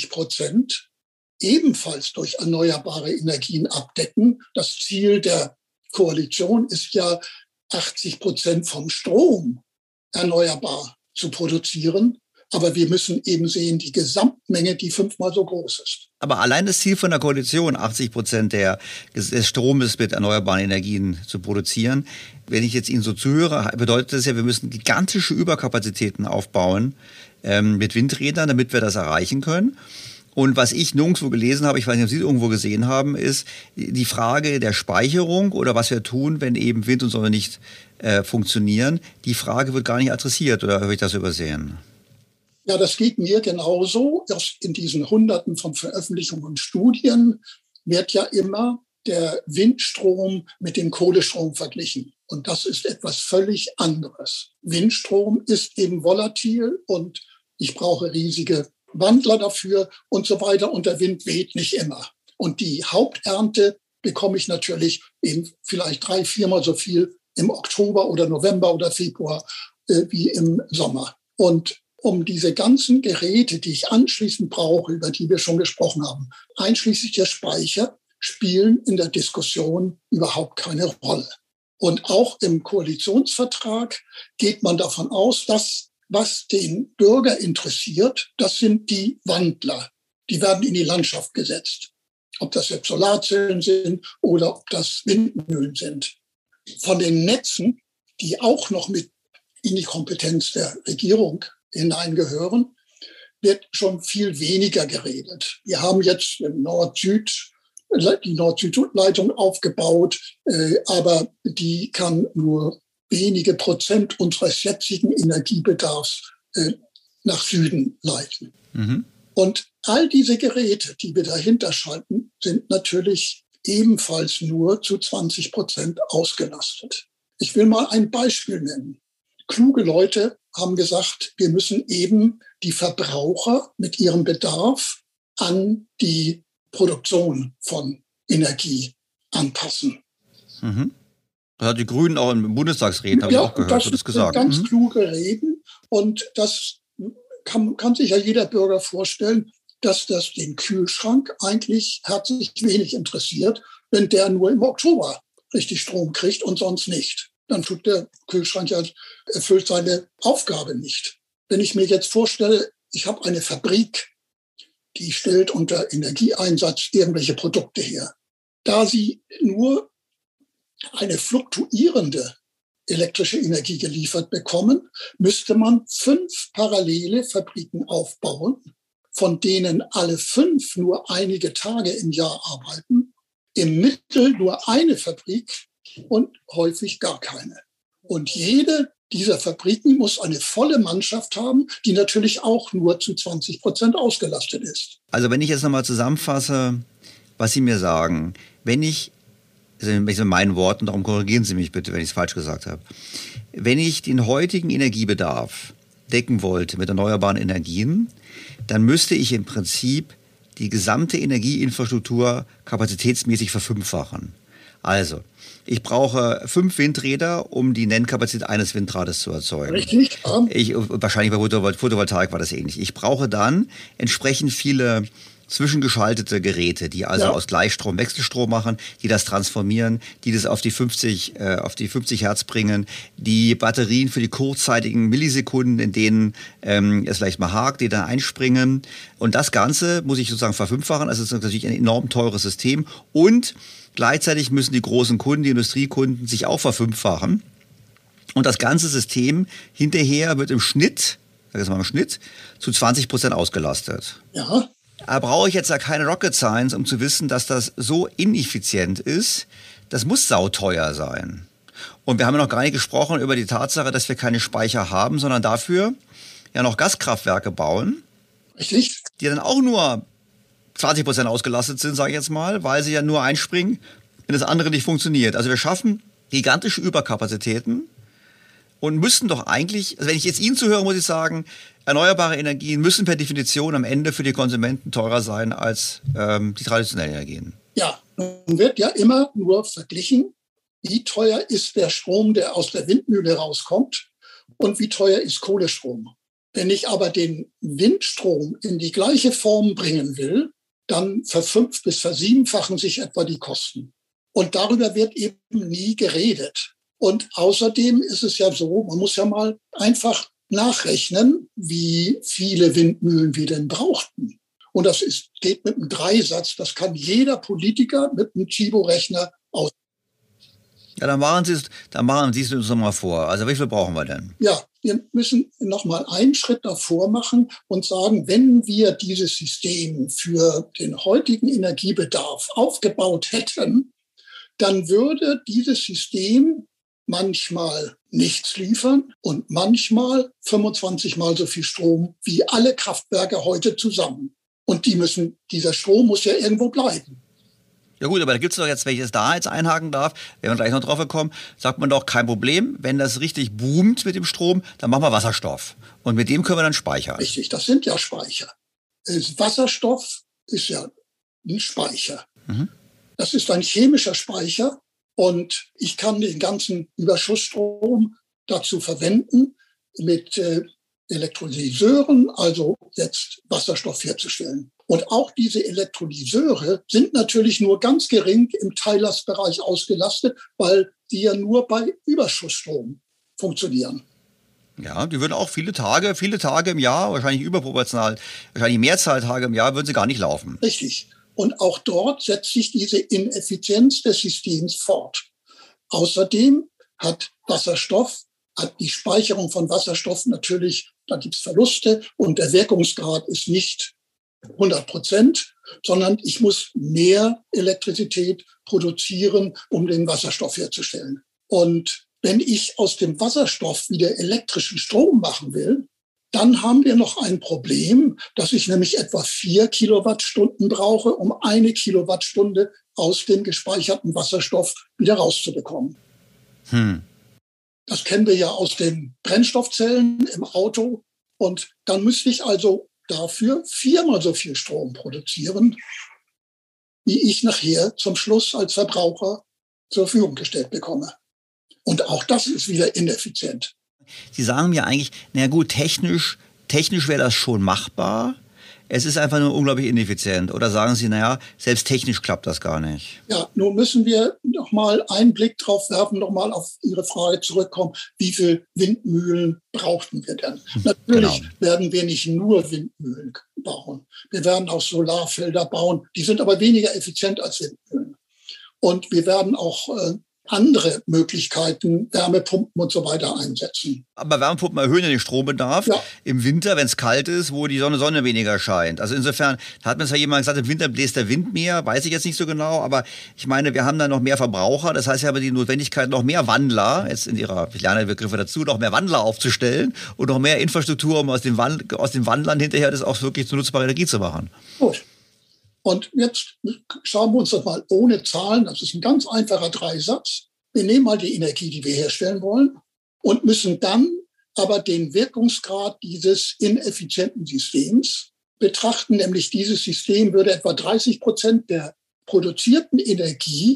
80% ebenfalls durch erneuerbare Energien abdecken. Das Ziel der Koalition ist ja, 80% vom Strom erneuerbar zu produzieren. Aber wir müssen eben sehen, die Gesamtmenge, die 5-mal so groß ist. Aber allein das Ziel von der Koalition, 80% des Stromes mit erneuerbaren Energien zu produzieren, wenn ich jetzt Ihnen so zuhöre, bedeutet das ja, wir müssen gigantische Überkapazitäten aufbauen mit Windrädern, damit wir das erreichen können. Und was ich nirgendwo gelesen habe, ich weiß nicht, ob Sie es irgendwo gesehen haben, ist die Frage der Speicherung oder was wir tun, wenn eben Wind und Sonne nicht funktionieren. Die Frage wird gar nicht adressiert, oder habe ich das übersehen? Ja, das geht mir genauso. In diesen Hunderten von Veröffentlichungen und Studien wird ja immer der Windstrom mit dem Kohlestrom verglichen. Und das ist etwas völlig anderes. Windstrom ist eben volatil und ich brauche riesige Wandler dafür und so weiter. Und der Wind weht nicht immer. Und die Haupternte bekomme ich natürlich eben vielleicht 3-4-mal so viel im Oktober oder November oder Februar wie im Sommer. Und um diese ganzen Geräte, die ich anschließend brauche, über die wir schon gesprochen haben, einschließlich der Speicher, spielen in der Diskussion überhaupt keine Rolle. Und auch im Koalitionsvertrag geht man davon aus, dass was den Bürger interessiert, das sind die Wandler. Die werden in die Landschaft gesetzt. Ob das jetzt Solarzellen sind oder ob das Windmühlen sind. Von den Netzen, die auch noch mit in die Kompetenz der Regierung hineingehören, wird schon viel weniger geredet. Wir haben jetzt die Nord-Süd-Leitung aufgebaut, aber die kann nur wenige Prozent unseres jetzigen Energiebedarfs nach Süden leiten. Und all diese Geräte, die wir dahinter schalten, sind natürlich ebenfalls nur zu 20% ausgelastet. Ich will mal ein Beispiel nennen. Kluge Leute haben gesagt, wir müssen eben die Verbraucher mit ihrem Bedarf an die Produktion von Energie anpassen. Das hat die Grünen auch im Bundestagsreden, habe ich auch gehört, wird das gesagt. Das sind ganz kluge Reden und das kann sich ja jeder Bürger vorstellen, dass das den Kühlschrank eigentlich herzlich wenig interessiert, wenn der nur im Oktober richtig Strom kriegt und sonst nicht. Dann tut der Kühlschrank ja, erfüllt seine Aufgabe nicht. Wenn ich mir jetzt vorstelle, ich habe eine Fabrik, die stellt unter Energieeinsatz irgendwelche Produkte her. Da sie nur eine fluktuierende elektrische Energie geliefert bekommen, müsste man 5 parallele Fabriken aufbauen, von denen alle 5 nur einige Tage im Jahr arbeiten, im Mittel nur eine Fabrik und häufig gar keine. Und jede dieser Fabriken muss eine volle Mannschaft haben, die natürlich auch nur zu 20% ausgelastet ist. Also wenn ich jetzt nochmal zusammenfasse, was Sie mir sagen, wenn ich mit meinen Worten, darum korrigieren Sie mich bitte, wenn ich es falsch gesagt habe, wenn ich den heutigen Energiebedarf decken wollte mit erneuerbaren Energien, dann müsste ich im Prinzip die gesamte Energieinfrastruktur kapazitätsmäßig verfünffachen. Also, ich brauche 5 Windräder, um die Nennkapazität eines Windrades zu erzeugen. Richtig. Ja. Wahrscheinlich bei Photovoltaik war das ähnlich. Ich brauche dann entsprechend viele zwischengeschaltete Geräte, die also aus Gleichstrom Wechselstrom machen, die das transformieren, die das auf die 50 Hertz bringen, die Batterien für die kurzzeitigen Millisekunden, in denen es vielleicht mal hakt, die dann einspringen. Und das Ganze muss ich sozusagen verfünffachen. Also es ist natürlich ein enorm teures System. Und gleichzeitig müssen die großen Kunden, die Industriekunden, sich auch verfünffachen. Und das ganze System hinterher wird im Schnitt zu 20% ausgelastet. Ja. Da brauche ich jetzt ja keine Rocket Science, um zu wissen, dass das so ineffizient ist. Das muss sauteuer sein. Und wir haben ja noch gar nicht gesprochen über die Tatsache, dass wir keine Speicher haben, sondern dafür ja noch Gaskraftwerke bauen. Richtig. Die dann auch nur 20% ausgelastet sind, sage ich jetzt mal, weil sie ja nur einspringen, wenn das andere nicht funktioniert. Also wir schaffen gigantische Überkapazitäten und müssten doch eigentlich, also wenn ich jetzt Ihnen zuhöre, muss ich sagen, erneuerbare Energien müssen per Definition am Ende für die Konsumenten teurer sein als die traditionellen Energien. Ja, nun wird ja immer nur verglichen, wie teuer ist der Strom, der aus der Windmühle rauskommt und wie teuer ist Kohlestrom. Wenn ich aber den Windstrom in die gleiche Form bringen will, dann verfünf- bis versiebenfachen sich etwa die Kosten. Und darüber wird eben nie geredet. Und außerdem ist es ja so, man muss ja mal einfach nachrechnen, wie viele Windmühlen wir denn brauchten. Und das geht mit einem Dreisatz, das kann jeder Politiker mit einem Chibo-Rechner aus. Ja, dann machen Sie es uns noch mal vor. Also wie viel brauchen wir denn? Ja, wir müssen noch mal einen Schritt davor machen und sagen, wenn wir dieses System für den heutigen Energiebedarf aufgebaut hätten, dann würde dieses System manchmal nichts liefern und manchmal 25 Mal so viel Strom wie alle Kraftwerke heute zusammen. Und dieser Strom muss ja irgendwo bleiben. Ja gut, aber da gibt es doch jetzt, wenn ich es da jetzt einhaken darf, wenn wir gleich noch drauf kommen, sagt man doch, kein Problem, wenn das richtig boomt mit dem Strom, dann machen wir Wasserstoff. Und mit dem können wir dann speichern. Richtig, das sind ja Speicher. Wasserstoff ist ja ein Speicher. Mhm. Das ist ein chemischer Speicher. Und ich kann den ganzen Überschussstrom dazu verwenden, mit Elektrolyseuren, also jetzt Wasserstoff herzustellen. Und auch diese Elektrolyseure sind natürlich nur ganz gering im Teillastbereich ausgelastet, weil die ja nur bei Überschussstrom funktionieren. Ja, die würden auch viele Tage im Jahr, wahrscheinlich überproportional, wahrscheinlich Mehrzahltage im Jahr, würden sie gar nicht laufen. Richtig. Und auch dort setzt sich diese Ineffizienz des Systems fort. Außerdem hat die Speicherung von Wasserstoff natürlich, da gibt es Verluste und der Wirkungsgrad ist nicht 100%, sondern ich muss mehr Elektrizität produzieren, um den Wasserstoff herzustellen. Und wenn ich aus dem Wasserstoff wieder elektrischen Strom machen will, dann haben wir noch ein Problem, dass ich nämlich etwa 4 Kilowattstunden brauche, um 1 Kilowattstunde aus dem gespeicherten Wasserstoff wieder rauszubekommen. Das kennen wir ja aus den Brennstoffzellen im Auto. Und dann müsste ich also dafür 4-mal so viel Strom produzieren, wie ich nachher zum Schluss als Verbraucher zur Verfügung gestellt bekomme. Und auch das ist wieder ineffizient. Sie sagen mir eigentlich, na gut, technisch wäre das schon machbar. Es ist einfach nur unglaublich ineffizient. Oder sagen Sie, naja, selbst technisch klappt das gar nicht. Ja, nun müssen wir noch mal einen Blick drauf werfen, noch mal auf Ihre Frage zurückkommen. Wie viele Windmühlen brauchten wir denn? Natürlich werden wir nicht nur Windmühlen bauen. Wir werden auch Solarfelder bauen. Die sind aber weniger effizient als Windmühlen. Und wir werden auch andere Möglichkeiten, Wärmepumpen und so weiter einsetzen. Aber Wärmepumpen erhöhen ja den Strombedarf im Winter, wenn es kalt ist, wo die Sonne weniger scheint. Also insofern, da hat mir zwar jemand gesagt, im Winter bläst der Wind mehr, weiß ich jetzt nicht so genau, aber ich meine, wir haben da noch mehr Verbraucher, das heißt, wir haben die Notwendigkeit, noch mehr Wandler, jetzt ich lerne Begriffe dazu, noch mehr Wandler aufzustellen und noch mehr Infrastruktur, um aus den Wandlern hinterher das auch wirklich zu nutzbarer Energie zu machen. Gut. Und jetzt schauen wir uns das mal ohne Zahlen, das ist ein ganz einfacher Dreisatz. Wir nehmen mal die Energie, die wir herstellen wollen und müssen dann aber den Wirkungsgrad dieses ineffizienten Systems betrachten. Nämlich dieses System würde etwa 30% der produzierten Energie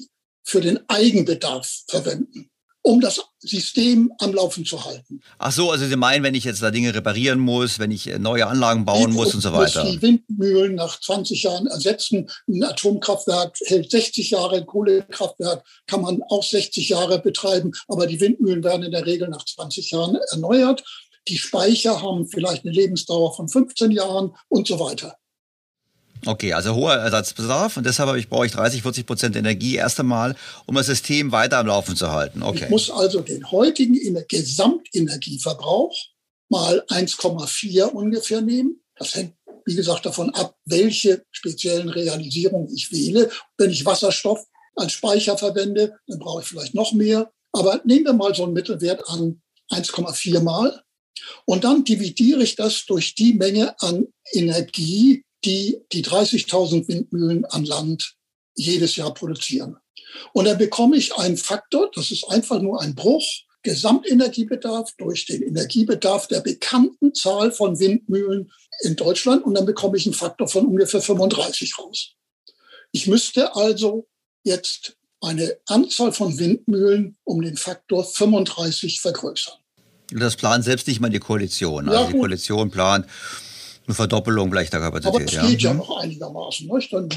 für den Eigenbedarf verwenden, um das System am Laufen zu halten. Ach so, also Sie meinen, wenn ich jetzt da Dinge reparieren muss, wenn ich neue Anlagen bauen muss und so weiter. Die Windmühlen nach 20 Jahren ersetzen. Ein Atomkraftwerk hält 60 Jahre, ein Kohlekraftwerk kann man auch 60 Jahre betreiben, aber die Windmühlen werden in der Regel nach 20 Jahren erneuert. Die Speicher haben vielleicht eine Lebensdauer von 15 Jahren und so weiter. Okay, also hoher Ersatzbedarf und deshalb brauche ich 30-40% Energie erst einmal, um das System weiter am Laufen zu halten. Okay. Ich muss also den heutigen Gesamtenergieverbrauch mal 1,4 ungefähr nehmen. Das hängt, wie gesagt, davon ab, welche speziellen Realisierungen ich wähle. Wenn ich Wasserstoff als Speicher verwende, dann brauche ich vielleicht noch mehr. Aber nehmen wir mal so einen Mittelwert an 1,4 Mal. Und dann dividiere ich das durch die Menge an Energie, die 30.000 Windmühlen an Land jedes Jahr produzieren. Und dann bekomme ich einen Faktor, das ist einfach nur ein Bruch, Gesamtenergiebedarf durch den Energiebedarf der bekannten Zahl von Windmühlen in Deutschland. Und dann bekomme ich einen Faktor von ungefähr 35 raus. Ich müsste also jetzt eine Anzahl von Windmühlen um den Faktor 35 vergrößern. Das plant selbst nicht mal die Koalition. Also die Koalition plant eine Verdoppelung vielleicht der Kapazität. Aber das geht ja noch einigermaßen. Nicht? Dann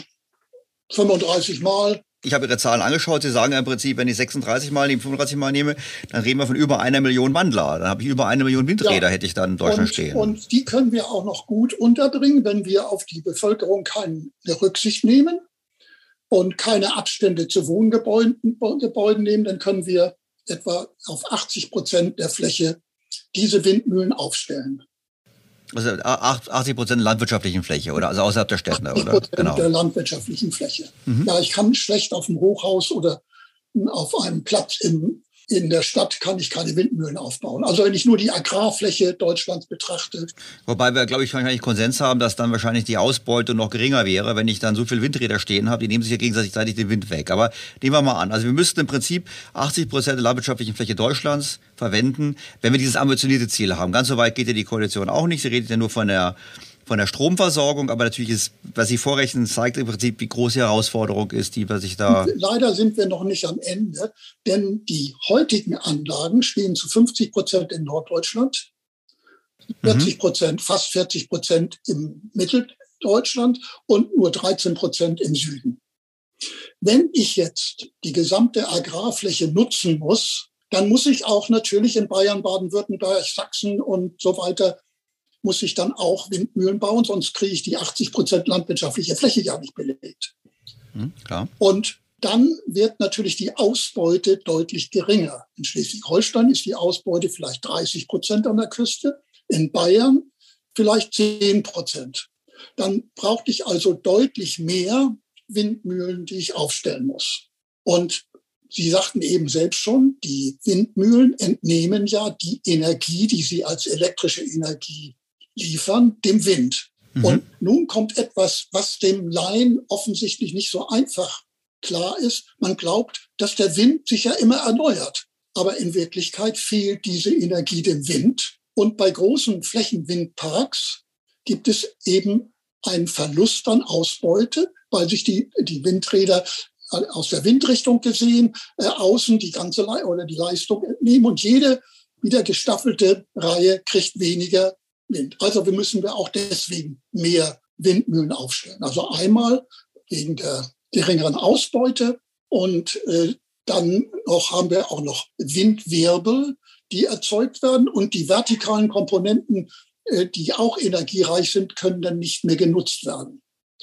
35 Mal. Ich habe Ihre Zahlen angeschaut. Sie sagen ja im Prinzip, wenn ich 36 Mal nehme, 35 Mal nehme, dann reden wir von über 1 Million Wandler. Dann habe ich über 1 Million Windräder, hätte ich dann in Deutschland stehen. Und die können wir auch noch gut unterbringen, wenn wir auf die Bevölkerung keine Rücksicht nehmen und keine Abstände zu Wohngebäuden nehmen. Dann können wir etwa auf 80% der Fläche diese Windmühlen aufstellen. Also 80% landwirtschaftlichen Fläche, oder? Also außerhalb der Städte, oder? 80% der landwirtschaftlichen Fläche. Ja, ich kann schlecht auf dem Hochhaus oder auf einem Platz in der Stadt kann ich keine Windmühlen aufbauen. Also wenn ich nur die Agrarfläche Deutschlands betrachte. Wobei wir, glaube ich, wahrscheinlich Konsens haben, dass dann wahrscheinlich die Ausbeute noch geringer wäre, wenn ich dann so viele Windräder stehen habe, die nehmen sich ja gegenseitig den Wind weg. Aber nehmen wir mal an. Also wir müssten im Prinzip 80% der landwirtschaftlichen Fläche Deutschlands verwenden, wenn wir dieses ambitionierte Ziel haben. Ganz so weit geht ja die Koalition auch nicht. Sie redet ja nur von der Stromversorgung, aber natürlich ist, was Sie vorrechnen, zeigt im Prinzip, wie groß die Herausforderung ist, die wir sich da... Leider sind wir noch nicht am Ende, denn die heutigen Anlagen stehen zu 50% in Norddeutschland, 40%, fast 40% im Mitteldeutschland und nur 13% im Süden. Wenn ich jetzt die gesamte Agrarfläche nutzen muss, dann muss ich auch natürlich in Bayern, Baden-Württemberg, Sachsen und so weiter muss ich dann auch Windmühlen bauen, sonst kriege ich die 80% landwirtschaftliche Fläche ja nicht belegt. Klar. Und dann wird natürlich die Ausbeute deutlich geringer. In Schleswig-Holstein ist die Ausbeute vielleicht 30% an der Küste, in Bayern vielleicht 10%. Dann brauchte ich also deutlich mehr Windmühlen, die ich aufstellen muss. Und Sie sagten eben selbst schon, die Windmühlen entnehmen ja die Energie, die sie als elektrische Energie liefern, dem Wind. Und nun kommt etwas, was dem Laien offensichtlich nicht so einfach klar ist. Man glaubt, dass der Wind sich ja immer erneuert. Aber in Wirklichkeit fehlt diese Energie dem Wind. Und bei großen Flächenwindparks gibt es eben einen Verlust an Ausbeute, weil sich die Windräder aus der Windrichtung gesehen, außen die ganze die Leistung entnehmen und jede wieder gestaffelte Reihe kriegt weniger Wind. Also müssen wir auch deswegen mehr Windmühlen aufstellen. Also einmal wegen der geringeren Ausbeute und dann haben wir auch noch Windwirbel, die erzeugt werden und die vertikalen Komponenten, die auch energiereich sind, können dann nicht mehr genutzt werden.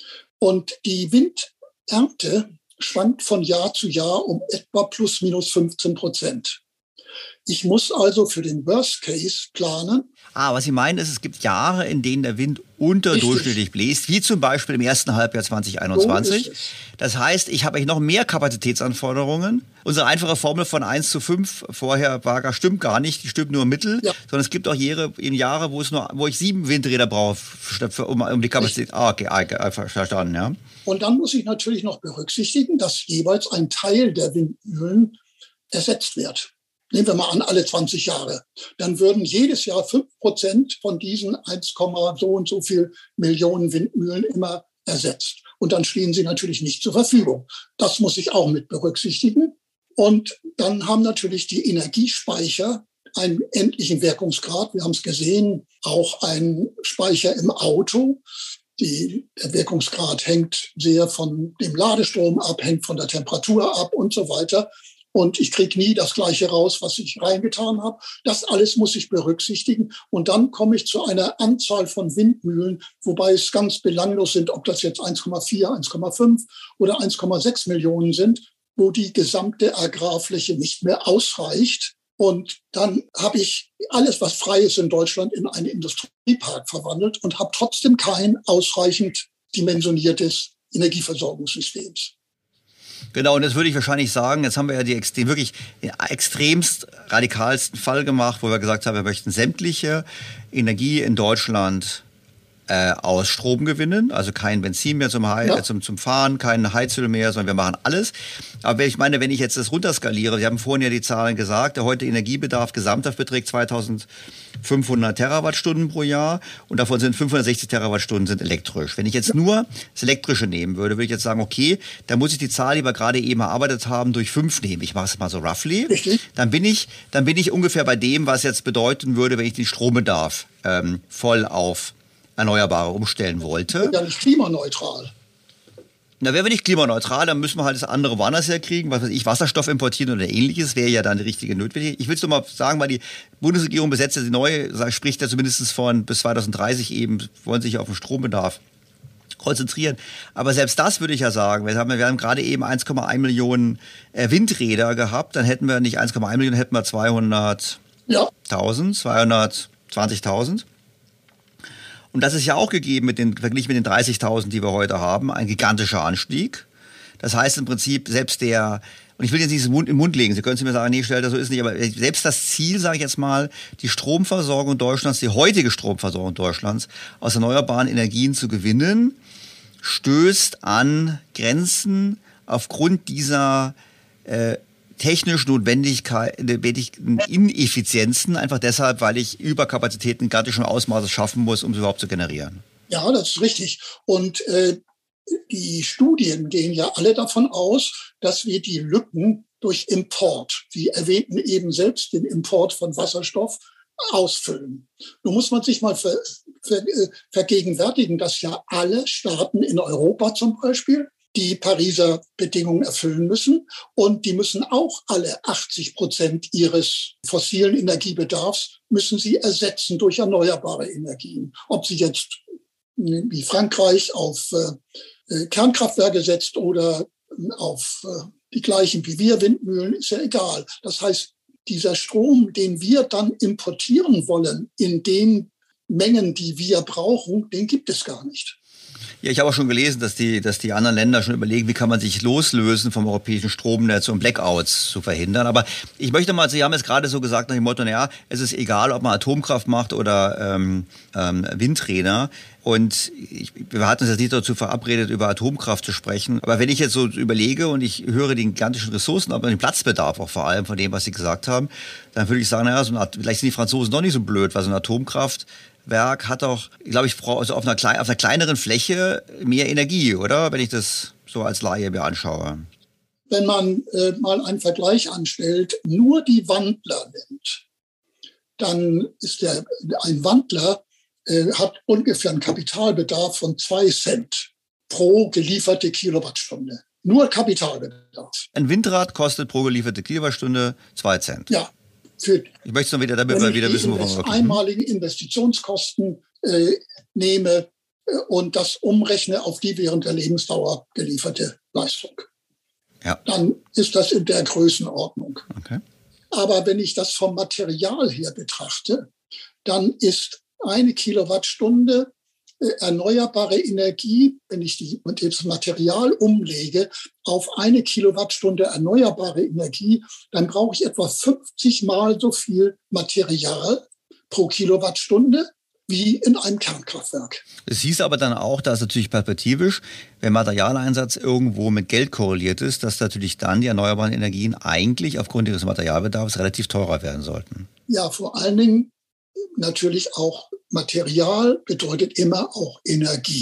Und die Windernte schwankt von Jahr zu Jahr um etwa plus minus 15%. Ich muss also für den Worst Case planen. Was Sie meinen ist, es gibt Jahre, in denen der Wind unterdurchschnittlich bläst, wie zum Beispiel im ersten Halbjahr 2021. Das heißt, ich habe eigentlich noch mehr Kapazitätsanforderungen. Unsere einfache Formel von 1:5 vorher war stimmt gar nicht, die stimmt nur mittel, sondern es gibt auch Jahre, wo ich 7 Windräder brauche, um die Kapazität. Okay, verstanden, ja. Und dann muss ich natürlich noch berücksichtigen, dass jeweils ein Teil der Windmühlen ersetzt wird. Nehmen wir mal an, alle 20 Jahre. Dann würden jedes Jahr 5% von diesen 1, so und so viel Millionen Windmühlen immer ersetzt. Und dann stehen sie natürlich nicht zur Verfügung. Das muss ich auch mit berücksichtigen. Und dann haben natürlich die Energiespeicher einen endlichen Wirkungsgrad. Wir haben es gesehen, auch ein Speicher im Auto. Der Wirkungsgrad hängt sehr von dem Ladestrom ab, hängt von der Temperatur ab und so weiter. Und ich kriege nie das Gleiche raus, was ich reingetan habe. Das alles muss ich berücksichtigen. Und dann komme ich zu einer Anzahl von Windmühlen, wobei es ganz belanglos sind, ob das jetzt 1,4, 1,5 oder 1,6 Millionen sind, wo die gesamte Agrarfläche nicht mehr ausreicht. Und dann habe ich alles, was frei ist in Deutschland, in einen Industriepark verwandelt und habe trotzdem kein ausreichend dimensioniertes Energieversorgungssystem. Genau, und das würde ich wahrscheinlich sagen, jetzt haben wir ja wirklich den extremst radikalsten Fall gemacht, wo wir gesagt haben, wir möchten sämtliche Energie in Deutschland aus Strom gewinnen, also kein Benzin mehr zum Fahren, kein Heizöl mehr, sondern wir machen alles. Aber ich meine, wenn ich jetzt das runterskaliere, Sie haben vorhin ja die Zahlen gesagt, der heutige Energiebedarf gesamthaft beträgt 2500 Terawattstunden pro Jahr und davon sind 560 Terawattstunden sind elektrisch. Wenn ich jetzt nur das Elektrische nehmen würde, würde ich jetzt sagen, okay, da muss ich die Zahl, die wir gerade eben erarbeitet haben, durch 5 nehmen. Ich mache es mal so roughly. Richtig. Dann bin ich ungefähr bei dem, was jetzt bedeuten würde, wenn ich den Strombedarf voll auf Erneuerbare umstellen wollte. Ja, nicht klimaneutral. Na, wären wir nicht klimaneutral, dann müssen wir halt das andere woanders herkriegen, was weiß ich, Wasserstoff importieren oder ähnliches, wäre ja dann die richtige Notwendigkeit. Ich will es nur mal sagen, weil die Bundesregierung besetzt ja die neue, spricht ja zumindest von bis 2030 eben, wollen sich auf den Strombedarf konzentrieren. Aber selbst das würde ich ja sagen, wir haben gerade eben 1,1 Millionen Windräder gehabt, dann hätten wir nicht 1,1 Millionen, hätten wir 200.000, 220.000. Und das ist ja auch gegeben, verglichen mit den 30.000, die wir heute haben, ein gigantischer Anstieg. Das heißt im Prinzip, selbst und ich will jetzt nicht in den Mund legen, Sie können es mir sagen, nee, Stelter, so ist es nicht, aber selbst das Ziel, sage ich jetzt mal, die Stromversorgung Deutschlands, die heutige Stromversorgung Deutschlands aus erneuerbaren Energien zu gewinnen, stößt an Grenzen aufgrund dieser technisch Ineffizienzen, einfach deshalb, weil ich Überkapazitäten gigantischen Ausmaßes schaffen muss, um sie überhaupt zu generieren. Ja, das ist richtig. Und die Studien gehen ja alle davon aus, dass wir die Lücken durch Import, Sie erwähnten eben selbst den Import von Wasserstoff, ausfüllen. Nun muss man sich mal vergegenwärtigen, dass ja alle Staaten in Europa zum Beispiel die Pariser Bedingungen erfüllen müssen. Und die müssen auch alle 80% ihres fossilen Energiebedarfs müssen sie ersetzen durch erneuerbare Energien. Ob sie jetzt wie Frankreich auf Kernkraftwerke setzt oder auf die gleichen wie wir Windmühlen, ist ja egal. Das heißt, dieser Strom, den wir dann importieren wollen, in den Mengen, die wir brauchen, den gibt es gar nicht. Ja, ich habe auch schon gelesen, dass die anderen Länder schon überlegen, wie kann man sich loslösen vom europäischen Stromnetz, um Blackouts zu verhindern. Aber ich möchte mal, Sie haben jetzt gerade so gesagt nach dem Motto, naja, es ist egal, ob man Atomkraft macht oder Windräder. Und wir hatten uns jetzt nicht dazu verabredet, über Atomkraft zu sprechen. Aber wenn ich jetzt so überlege und ich höre den gigantischen Ressourcen, aber den Platzbedarf auch vor allem von dem, was Sie gesagt haben, dann würde ich sagen, naja, vielleicht sind die Franzosen doch nicht so blöd, weil so ein Atomkraftwerk hat doch, glaube ich, also auf einer kleineren Fläche mehr Energie, oder? Wenn ich das so als Laie mir anschaue. Wenn man mal einen Vergleich anstellt, nur die Wandler nimmt, dann ist ein Wandler hat ungefähr einen Kapitalbedarf von 2 Cent pro gelieferte Kilowattstunde. Nur Kapitalbedarf. Ein Windrad kostet pro gelieferte Kilowattstunde 2 Cent. Ja. Ich möchte es noch wieder, damit wir wieder wissen, wovon wir reden. Einmaligen Investitionskosten nehme und das umrechne auf die während der Lebensdauer gelieferte Leistung. Ja. Dann ist das in der Größenordnung. Okay. Aber wenn ich das vom Material her betrachte, dann ist 1 Kilowattstunde erneuerbare Energie, wenn ich das Material umlege auf 1 Kilowattstunde erneuerbare Energie, dann brauche ich etwa 50 Mal so viel Material pro Kilowattstunde wie in einem Kernkraftwerk. Es hieß aber dann auch, dass natürlich perspektivisch, wenn Materialeinsatz irgendwo mit Geld korreliert ist, dass natürlich dann die erneuerbaren Energien eigentlich aufgrund ihres Materialbedarfs relativ teurer werden sollten. Ja, vor allen Dingen natürlich auch Material bedeutet immer auch Energie.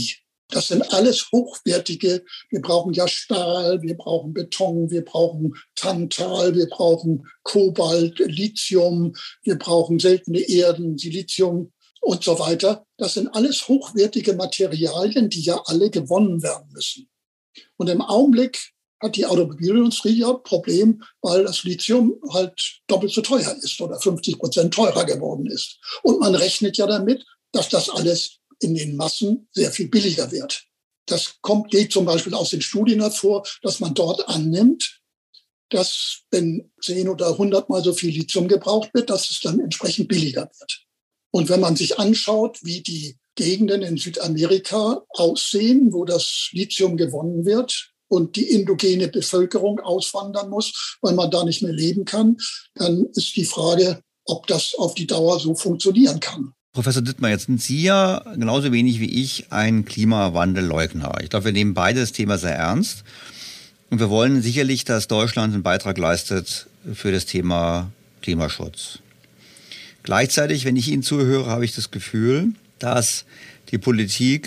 Das sind alles hochwertige, wir brauchen ja Stahl, wir brauchen Beton, wir brauchen Tantal, wir brauchen Kobalt, Lithium, wir brauchen seltene Erden, Silizium und so weiter. Das sind alles hochwertige Materialien, die ja alle gewonnen werden müssen. Und im Augenblick hat die Automobilindustrie ja ein Problem, weil das Lithium halt doppelt so teuer ist oder 50% teurer geworden ist. Und man rechnet ja damit, dass das alles in den Massen sehr viel billiger wird. Das geht zum Beispiel aus den Studien hervor, dass man dort annimmt, dass wenn 10 oder 100 Mal so viel Lithium gebraucht wird, dass es dann entsprechend billiger wird. Und wenn man sich anschaut, wie die Gegenden in Südamerika aussehen, wo das Lithium gewonnen wird und die indogene Bevölkerung auswandern muss, weil man da nicht mehr leben kann, dann ist die Frage, ob das auf die Dauer so funktionieren kann. Professor Dittmar, jetzt sind Sie ja genauso wenig wie ich ein Klimawandelleugner. Ich glaube, wir nehmen beide das Thema sehr ernst. Und wir wollen sicherlich, dass Deutschland einen Beitrag leistet für das Thema Klimaschutz. Gleichzeitig, wenn ich Ihnen zuhöre, habe ich das Gefühl, dass die Politik,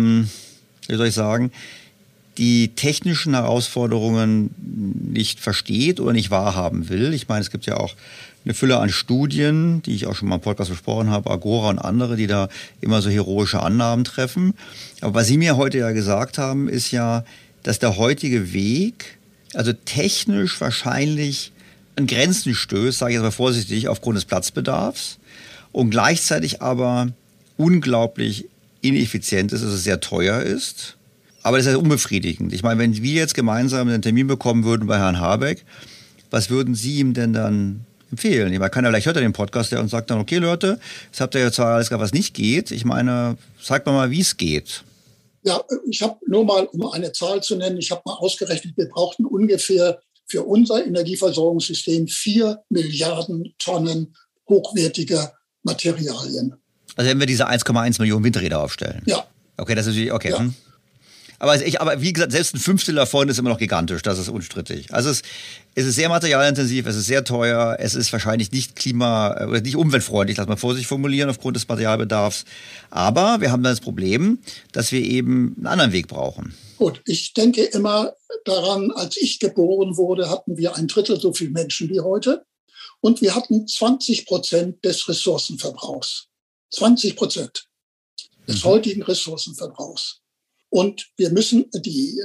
wie soll ich sagen, die technischen Herausforderungen nicht versteht oder nicht wahrhaben will. Ich meine, es gibt ja auch eine Fülle an Studien, die ich auch schon mal im Podcast besprochen habe, Agora und andere, die da immer so heroische Annahmen treffen. Aber was Sie mir heute ja gesagt haben, ist ja, dass der heutige Weg, also technisch wahrscheinlich an Grenzen stößt, sage ich jetzt mal vorsichtig, aufgrund des Platzbedarfs und gleichzeitig aber unglaublich ineffizient ist, also sehr teuer ist. Aber das ist ja unbefriedigend. Ich meine, wenn wir jetzt gemeinsam einen Termin bekommen würden bei Herrn Habeck, was würden Sie ihm denn dann empfehlen? Ich meine, vielleicht hört er den Podcast und sagt dann, okay Leute, jetzt habt ihr ja zwar alles, was nicht geht. Ich meine, zeigt mal, wie es geht. Ja, ich habe nur mal, um eine Zahl zu nennen, ich habe mal ausgerechnet, wir brauchten ungefähr für unser Energieversorgungssystem 4 Milliarden Tonnen hochwertiger Materialien. Also wenn wir diese 1,1 Millionen Windräder aufstellen? Ja. Okay, das ist natürlich, okay. Ja. Aber wie gesagt, selbst ein Fünftel davon ist immer noch gigantisch, das ist unstrittig. Also es ist sehr materialintensiv, es ist sehr teuer, es ist wahrscheinlich nicht oder nicht umweltfreundlich, lass mal vorsichtig formulieren, aufgrund des Materialbedarfs. Aber wir haben dann das Problem, dass wir eben einen anderen Weg brauchen. Gut, ich denke immer daran, als ich geboren wurde, hatten wir 1/3 so viele Menschen wie heute und wir hatten 20% des Ressourcenverbrauchs. 20% des heutigen Ressourcenverbrauchs. Und die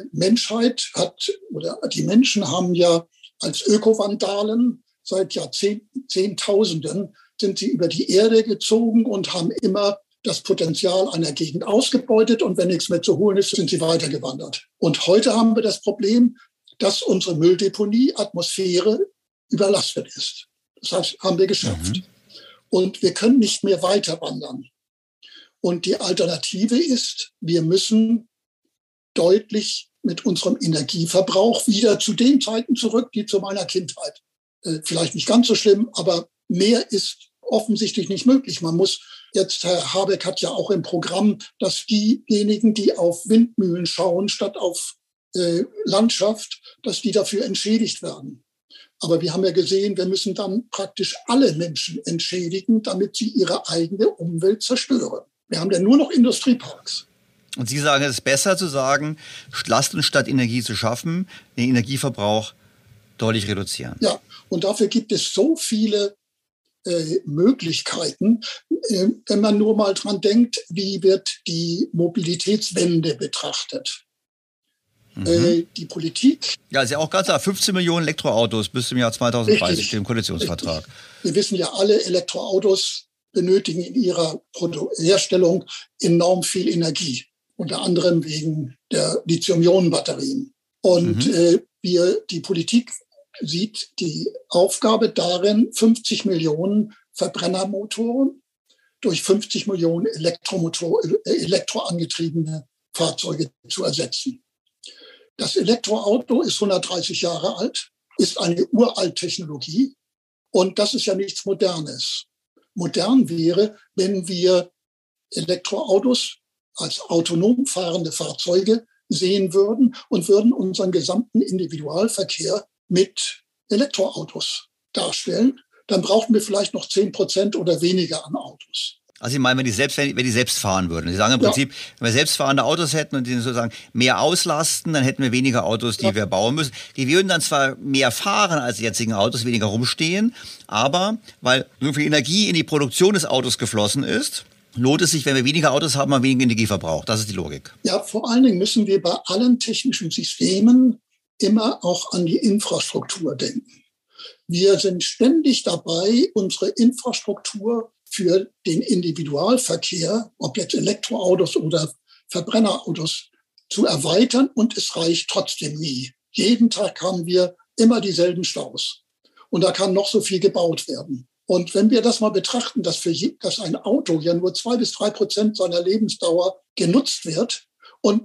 Menschen haben ja als Ökovandalen seit Zehntausenden sind sie über die Erde gezogen und haben immer das Potenzial einer Gegend ausgebeutet. Und wenn nichts mehr zu holen ist, sind sie weitergewandert. Und heute haben wir das Problem, dass unsere Mülldeponie, Atmosphäre überlastet ist. Das heißt, haben wir geschafft. Und wir können nicht mehr weiter wandern. Und die Alternative ist, wir müssen deutlich mit unserem Energieverbrauch wieder zu den Zeiten zurück, die zu meiner Kindheit. Vielleicht nicht ganz so schlimm, aber mehr ist offensichtlich nicht möglich. Herr Habeck hat ja auch im Programm, dass diejenigen, die auf Windmühlen schauen, statt auf Landschaft, dass die dafür entschädigt werden. Aber wir haben ja gesehen, wir müssen dann praktisch alle Menschen entschädigen, damit sie ihre eigene Umwelt zerstören. Wir haben ja nur noch Industrieparks. Und Sie sagen, es ist besser zu sagen, lasst uns statt Energie zu schaffen, den Energieverbrauch deutlich reduzieren. Ja, und dafür gibt es so viele Möglichkeiten. Wenn man nur mal dran denkt, wie wird die Mobilitätswende betrachtet? Die Politik. Ja, ist ja auch ganz klar, 15 Millionen Elektroautos bis zum Jahr 2030 steht im Koalitionsvertrag. Richtig. Wir wissen ja alle, Elektroautos benötigen in ihrer Herstellung enorm viel Energie. Unter anderem wegen der Lithium-Ionen-Batterien. Und die Politik sieht die Aufgabe darin, 50 Millionen Verbrennermotoren durch 50 Millionen elektroangetriebene Fahrzeuge zu ersetzen. Das Elektroauto ist 130 Jahre alt, ist eine Uralt-Technologie und das ist ja nichts Modernes. Modern wäre, wenn wir Elektroautos als autonom fahrende Fahrzeuge sehen würden und würden unseren gesamten Individualverkehr mit Elektroautos darstellen. Dann brauchten wir vielleicht noch 10% oder weniger an Autos. Also ich meine, wenn die selbst fahren würden. Sie sagen im Prinzip, wenn wir selbstfahrende Autos hätten und die sozusagen mehr auslasten, dann hätten wir weniger Autos, die wir bauen müssen. Die würden dann zwar mehr fahren als die jetzigen Autos, weniger rumstehen, aber weil so viel Energie in die Produktion des Autos geflossen ist, lohnt es sich, wenn wir weniger Autos haben, mal weniger Energieverbrauch. Das ist die Logik. Ja, vor allen Dingen müssen wir bei allen technischen Systemen immer auch an die Infrastruktur denken. Wir sind ständig dabei, unsere Infrastruktur für den Individualverkehr, ob jetzt Elektroautos oder Verbrennerautos, zu erweitern und es reicht trotzdem nie. Jeden Tag haben wir immer dieselben Staus und da kann noch so viel gebaut werden. Und wenn wir das mal betrachten, dass ein Auto ja nur 2-3% seiner Lebensdauer genutzt wird und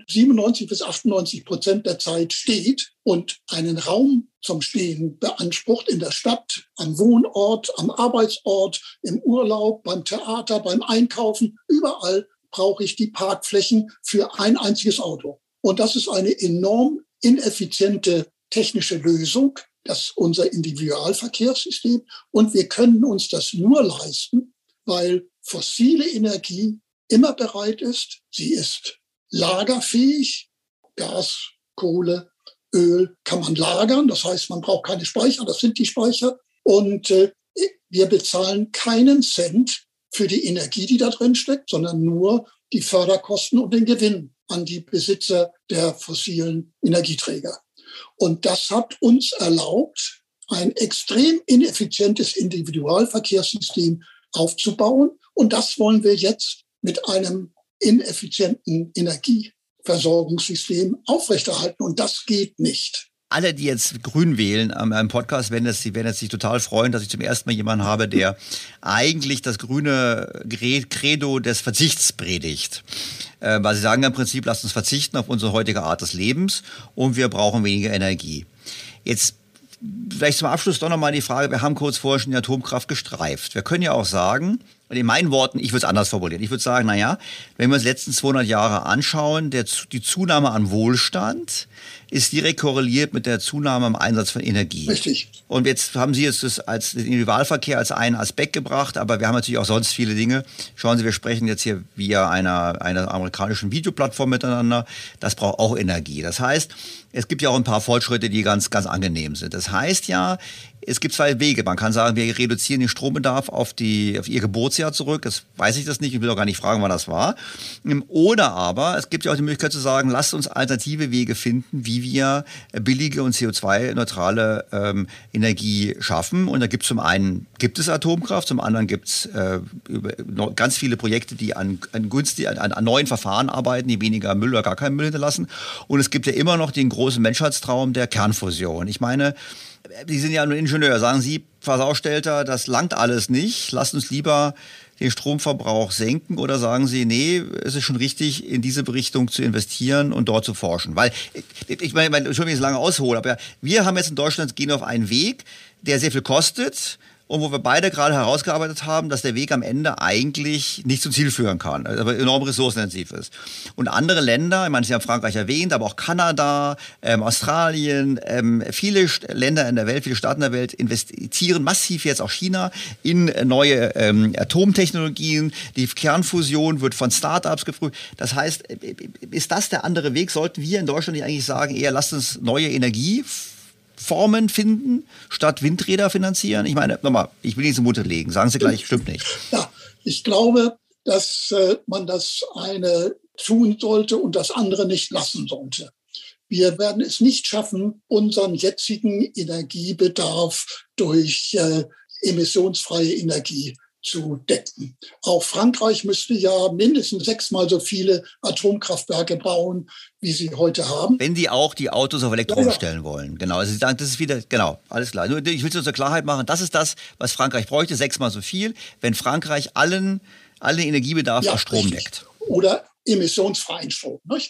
97-98% der Zeit steht und einen Raum zum Stehen beansprucht in der Stadt, am Wohnort, am Arbeitsort, im Urlaub, beim Theater, beim Einkaufen, überall brauche ich die Parkflächen für ein einziges Auto. Und das ist eine enorm ineffiziente technische Lösung, das ist unser Individualverkehrssystem. Und wir können uns das nur leisten, weil fossile Energie immer bereit ist. Sie ist lagerfähig. Gas, Kohle, Öl kann man lagern. Das heißt, man braucht keine Speicher. Das sind die Speicher. Und wir bezahlen keinen Cent für die Energie, die da drin steckt, sondern nur die Förderkosten und den Gewinn an die Besitzer der fossilen Energieträger. Und das hat uns erlaubt, ein extrem ineffizientes Individualverkehrssystem aufzubauen. Und das wollen wir jetzt mit einem ineffizienten Energieversorgungssystem aufrechterhalten. Und das geht nicht. Alle, die jetzt Grün wählen an meinem Podcast, werden jetzt sich total freuen, dass ich zum ersten Mal jemanden habe, der eigentlich das grüne Credo des Verzichts predigt. Weil sie sagen im Prinzip, lasst uns verzichten auf unsere heutige Art des Lebens und wir brauchen weniger Energie. Jetzt vielleicht zum Abschluss doch nochmal die Frage, wir haben kurz vorher schon die Atomkraft gestreift. Wir können ja auch sagen, und in meinen Worten, ich würde es anders formulieren, ich würde sagen, naja, wenn wir uns die letzten 200 Jahre anschauen, die Zunahme an Wohlstand ist direkt korreliert mit der Zunahme im Einsatz von Energie. Richtig. Und jetzt haben Sie jetzt das als den Individualverkehr als einen Aspekt gebracht, aber wir haben natürlich auch sonst viele Dinge. Schauen Sie, wir sprechen jetzt hier via einer amerikanischen Videoplattform miteinander. Das braucht auch Energie. Das heißt, es gibt ja auch ein paar Fortschritte, die ganz, ganz angenehm sind. Das heißt ja, es gibt zwei Wege. Man kann sagen, wir reduzieren den Strombedarf auf Ihr Geburtsjahr zurück. Das weiß ich das nicht. Ich will auch gar nicht fragen, wann das war. Oder aber, es gibt ja auch die Möglichkeit zu sagen, lasst uns alternative Wege finden, wie wir billige und CO2-neutrale Energie schaffen. Und da gibt es zum einen Atomkraft, zum anderen gibt es ganz viele Projekte, die an neuen Verfahren arbeiten, die weniger Müll oder gar keinen Müll hinterlassen. Und es gibt ja immer noch den großen Menschheitstraum der Kernfusion. Ich meine, Sie sind ja nur Ingenieur. Sagen Sie, Versaustellter, das langt alles nicht. Lasst uns lieber den Stromverbrauch senken, oder sagen Sie, nee, es ist schon richtig, in diese Richtung zu investieren und dort zu forschen? Weil, ich meine, Entschuldigung, wenn ich so lange aushole, aber wir haben jetzt in Deutschland, gehen auf einen Weg, der sehr viel kostet, und wo wir beide gerade herausgearbeitet haben, dass der Weg am Ende eigentlich nicht zum Ziel führen kann, aber enorm ressourcenintensiv ist. Und andere Länder, ich meine, Sie haben Frankreich erwähnt, aber auch Kanada, Australien, viele Länder in der Welt, viele Staaten der Welt investieren massiv, jetzt auch China, in neue Atomtechnologien. Die Kernfusion wird von Start-ups geprüft. Das heißt, ist das der andere Weg? Sollten wir in Deutschland nicht eigentlich sagen, eher lasst uns neue Energieformen finden, statt Windräder finanzieren? Ich meine, nochmal, ich will nicht zum Mund legen. Sagen Sie gleich, stimmt nicht. Ja, ich glaube, dass man das eine tun sollte und das andere nicht lassen sollte. Wir werden es nicht schaffen, unseren jetzigen Energiebedarf durch emissionsfreie Energie zu decken. Auch Frankreich müsste ja mindestens 6-mal so viele Atomkraftwerke bauen, wie sie heute haben. Wenn die auch die Autos auf Elektro stellen wollen. Genau, also Sie sagen, das ist wieder, genau, alles klar. Nur, ich will es zur Klarheit machen, das ist das, was Frankreich bräuchte, 6-mal so viel, wenn Frankreich allen Energiebedarf aus Strom deckt. Oder emissionsfreien Strom. Nicht?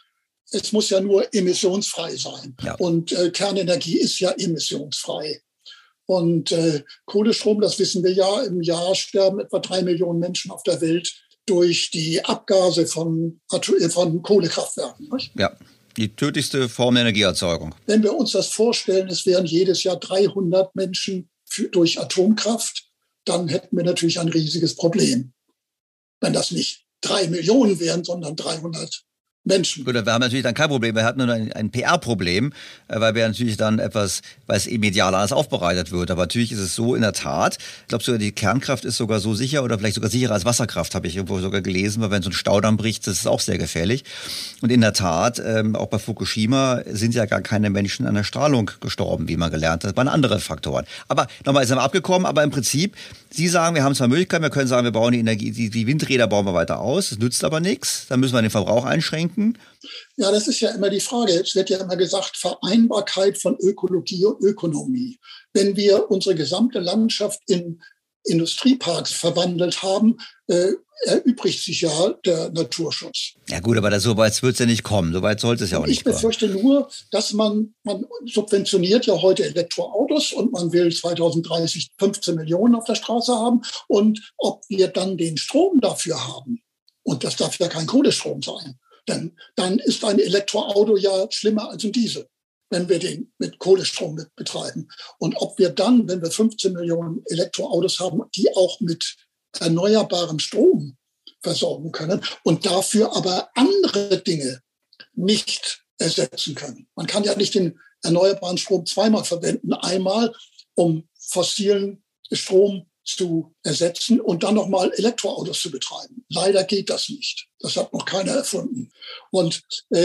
Es muss ja nur emissionsfrei sein. Ja. Und Kernenergie ist ja emissionsfrei. Und Kohlestrom, das wissen wir ja, im Jahr sterben etwa 3 Millionen Menschen auf der Welt durch die Abgase von Kohlekraftwerken. Nicht? Ja, die tödlichste Form der Energieerzeugung. Wenn wir uns das vorstellen, es wären jedes Jahr 300 Menschen durch Atomkraft, dann hätten wir natürlich ein riesiges Problem. wenn das nicht 3 Millionen wären, sondern 300 Menschen. Gut, wir haben natürlich dann kein Problem. Wir hatten nur ein PR-Problem, weil wir natürlich dann etwas, weil es medial anders aufbereitet wird. Aber natürlich ist es so in der Tat. Ich glaube sogar, die Kernkraft ist sogar so sicher oder vielleicht sogar sicherer als Wasserkraft, habe ich irgendwo sogar gelesen, weil wenn so ein Staudamm bricht, das ist auch sehr gefährlich. Und in der Tat, auch bei Fukushima sind ja gar keine Menschen an der Strahlung gestorben, wie man gelernt hat. Das waren andere Faktoren. Aber nochmal, ist wir abgekommen, aber im Prinzip, Sie sagen, wir haben zwar Möglichkeiten, wir können sagen, wir bauen die Energie, die Windräder bauen wir weiter aus, das nützt aber nichts, dann müssen wir den Verbrauch einschränken. Ja, das ist ja immer die Frage. Es wird ja immer gesagt, Vereinbarkeit von Ökologie und Ökonomie. Wenn wir unsere gesamte Landschaft in Industrieparks verwandelt haben, erübrigt sich ja der Naturschutz. Ja gut, aber so weit wird es ja nicht kommen. So weit sollte es ja auch nicht kommen. Ich befürchte nur, dass man subventioniert ja heute Elektroautos und man will 2030 15 Millionen auf der Straße haben. Und ob wir dann den Strom dafür haben, und das darf ja kein Kohlestrom sein, denn dann ist ein Elektroauto ja schlimmer als ein Diesel, wenn wir den mit Kohlestrom betreiben. Und ob wir dann, wenn wir 15 Millionen Elektroautos haben, die auch mit erneuerbarem Strom versorgen können und dafür aber andere Dinge nicht ersetzen können. Man kann ja nicht den erneuerbaren Strom zweimal verwenden. Einmal, um fossilen Strom zu ersetzen und dann nochmal Elektroautos zu betreiben. Leider geht das nicht. Das hat noch keiner erfunden. Und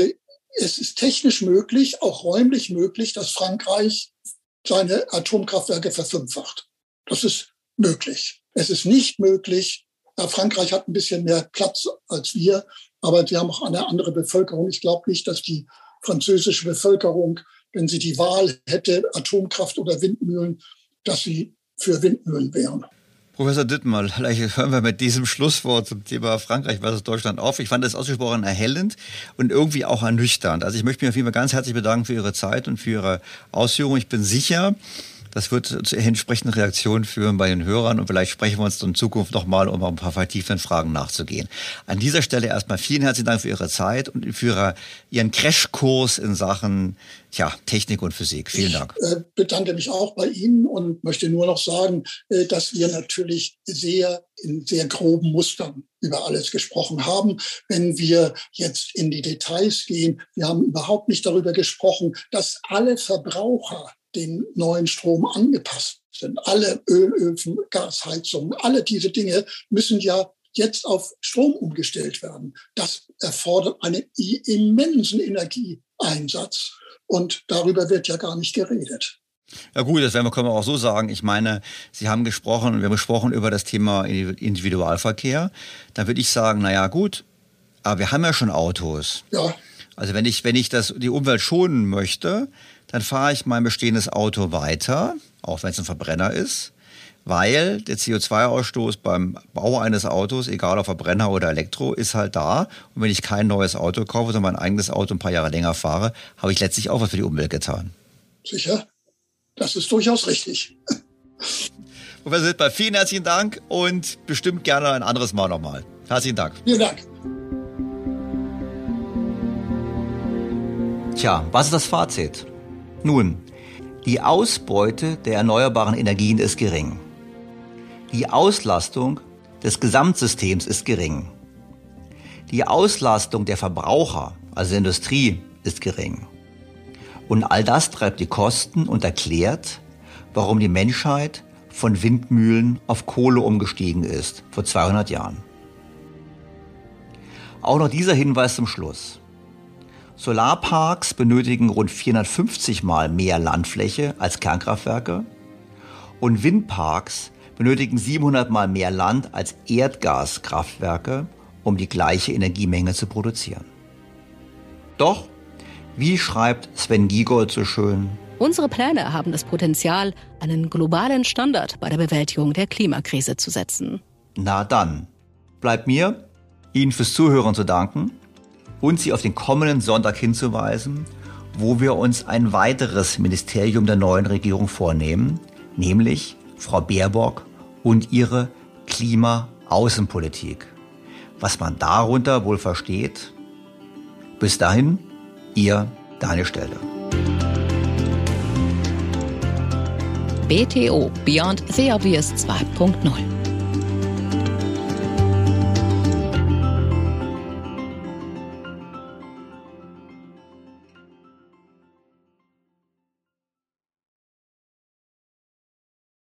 es ist technisch möglich, auch räumlich möglich, dass Frankreich seine Atomkraftwerke verfünffacht. Das ist möglich. Es ist nicht möglich, Frankreich hat ein bisschen mehr Platz als wir, aber sie haben auch eine andere Bevölkerung. Ich glaube nicht, dass die französische Bevölkerung, wenn sie die Wahl hätte, Atomkraft oder Windmühlen, dass sie für Windmühlen wären. Professor Dittmar, vielleicht hören wir mit diesem Schlusswort zum Thema Frankreich versus Deutschland auf. Ich fand das ausgesprochen erhellend und irgendwie auch ernüchternd. Also ich möchte mich auf jeden Fall ganz herzlich bedanken für Ihre Zeit und für Ihre Ausführungen. Ich bin sicher, das wird zu entsprechenden Reaktionen führen bei den Hörern und vielleicht sprechen wir uns in Zukunft nochmal, um ein paar vertieften Fragen nachzugehen. An dieser Stelle erstmal vielen herzlichen Dank für Ihre Zeit und für Ihren Crashkurs in Sachen Technik und Physik. Vielen Dank. Ich bedanke mich auch bei Ihnen und möchte nur noch sagen, dass wir natürlich in sehr groben Mustern über alles gesprochen haben. Wenn wir jetzt in die Details gehen, wir haben überhaupt nicht darüber gesprochen, dass alle Verbraucher den neuen Strom angepasst sind. Alle Ölöfen, Gasheizungen, alle diese Dinge müssen ja jetzt auf Strom umgestellt werden. Das erfordert einen immensen Energieeinsatz. Und darüber wird ja gar nicht geredet. Ja gut, das können wir auch so sagen. Ich meine, wir haben gesprochen über das Thema Individualverkehr. Da würde ich sagen, naja gut, aber wir haben ja schon Autos. Ja. Also wenn ich die Umwelt schonen möchte, dann fahre ich mein bestehendes Auto weiter, auch wenn es ein Verbrenner ist, weil der CO2-Ausstoß beim Bau eines Autos, egal ob Verbrenner oder Elektro, ist halt da. Und wenn ich kein neues Auto kaufe, sondern mein eigenes Auto ein paar Jahre länger fahre, habe ich letztlich auch was für die Umwelt getan. Sicher, das ist durchaus richtig. Professor Dittmar, vielen herzlichen Dank und bestimmt gerne ein anderes Mal nochmal. Herzlichen Dank. Vielen Dank. Tja, was ist das Fazit? Nun, die Ausbeute der erneuerbaren Energien ist gering. Die Auslastung des Gesamtsystems ist gering. Die Auslastung der Verbraucher, also der Industrie, ist gering. Und all das treibt die Kosten und erklärt, warum die Menschheit von Windmühlen auf Kohle umgestiegen ist, vor 200 Jahren. Auch noch dieser Hinweis zum Schluss. Solarparks benötigen rund 450 Mal mehr Landfläche als Kernkraftwerke und Windparks benötigen 700 Mal mehr Land als Erdgaskraftwerke, um die gleiche Energiemenge zu produzieren. Doch, wie schreibt Sven Giegold so schön, unsere Pläne haben das Potenzial, einen globalen Standard bei der Bewältigung der Klimakrise zu setzen. Na dann, bleibt mir, Ihnen fürs Zuhören zu danken und Sie auf den kommenden Sonntag hinzuweisen, wo wir uns ein weiteres Ministerium der neuen Regierung vornehmen, nämlich Frau Baerbock und ihre Klima-Außenpolitik. Was man darunter wohl versteht? Bis dahin, Ihr Daniel Stelter. BTO Beyond the Obvious 2.0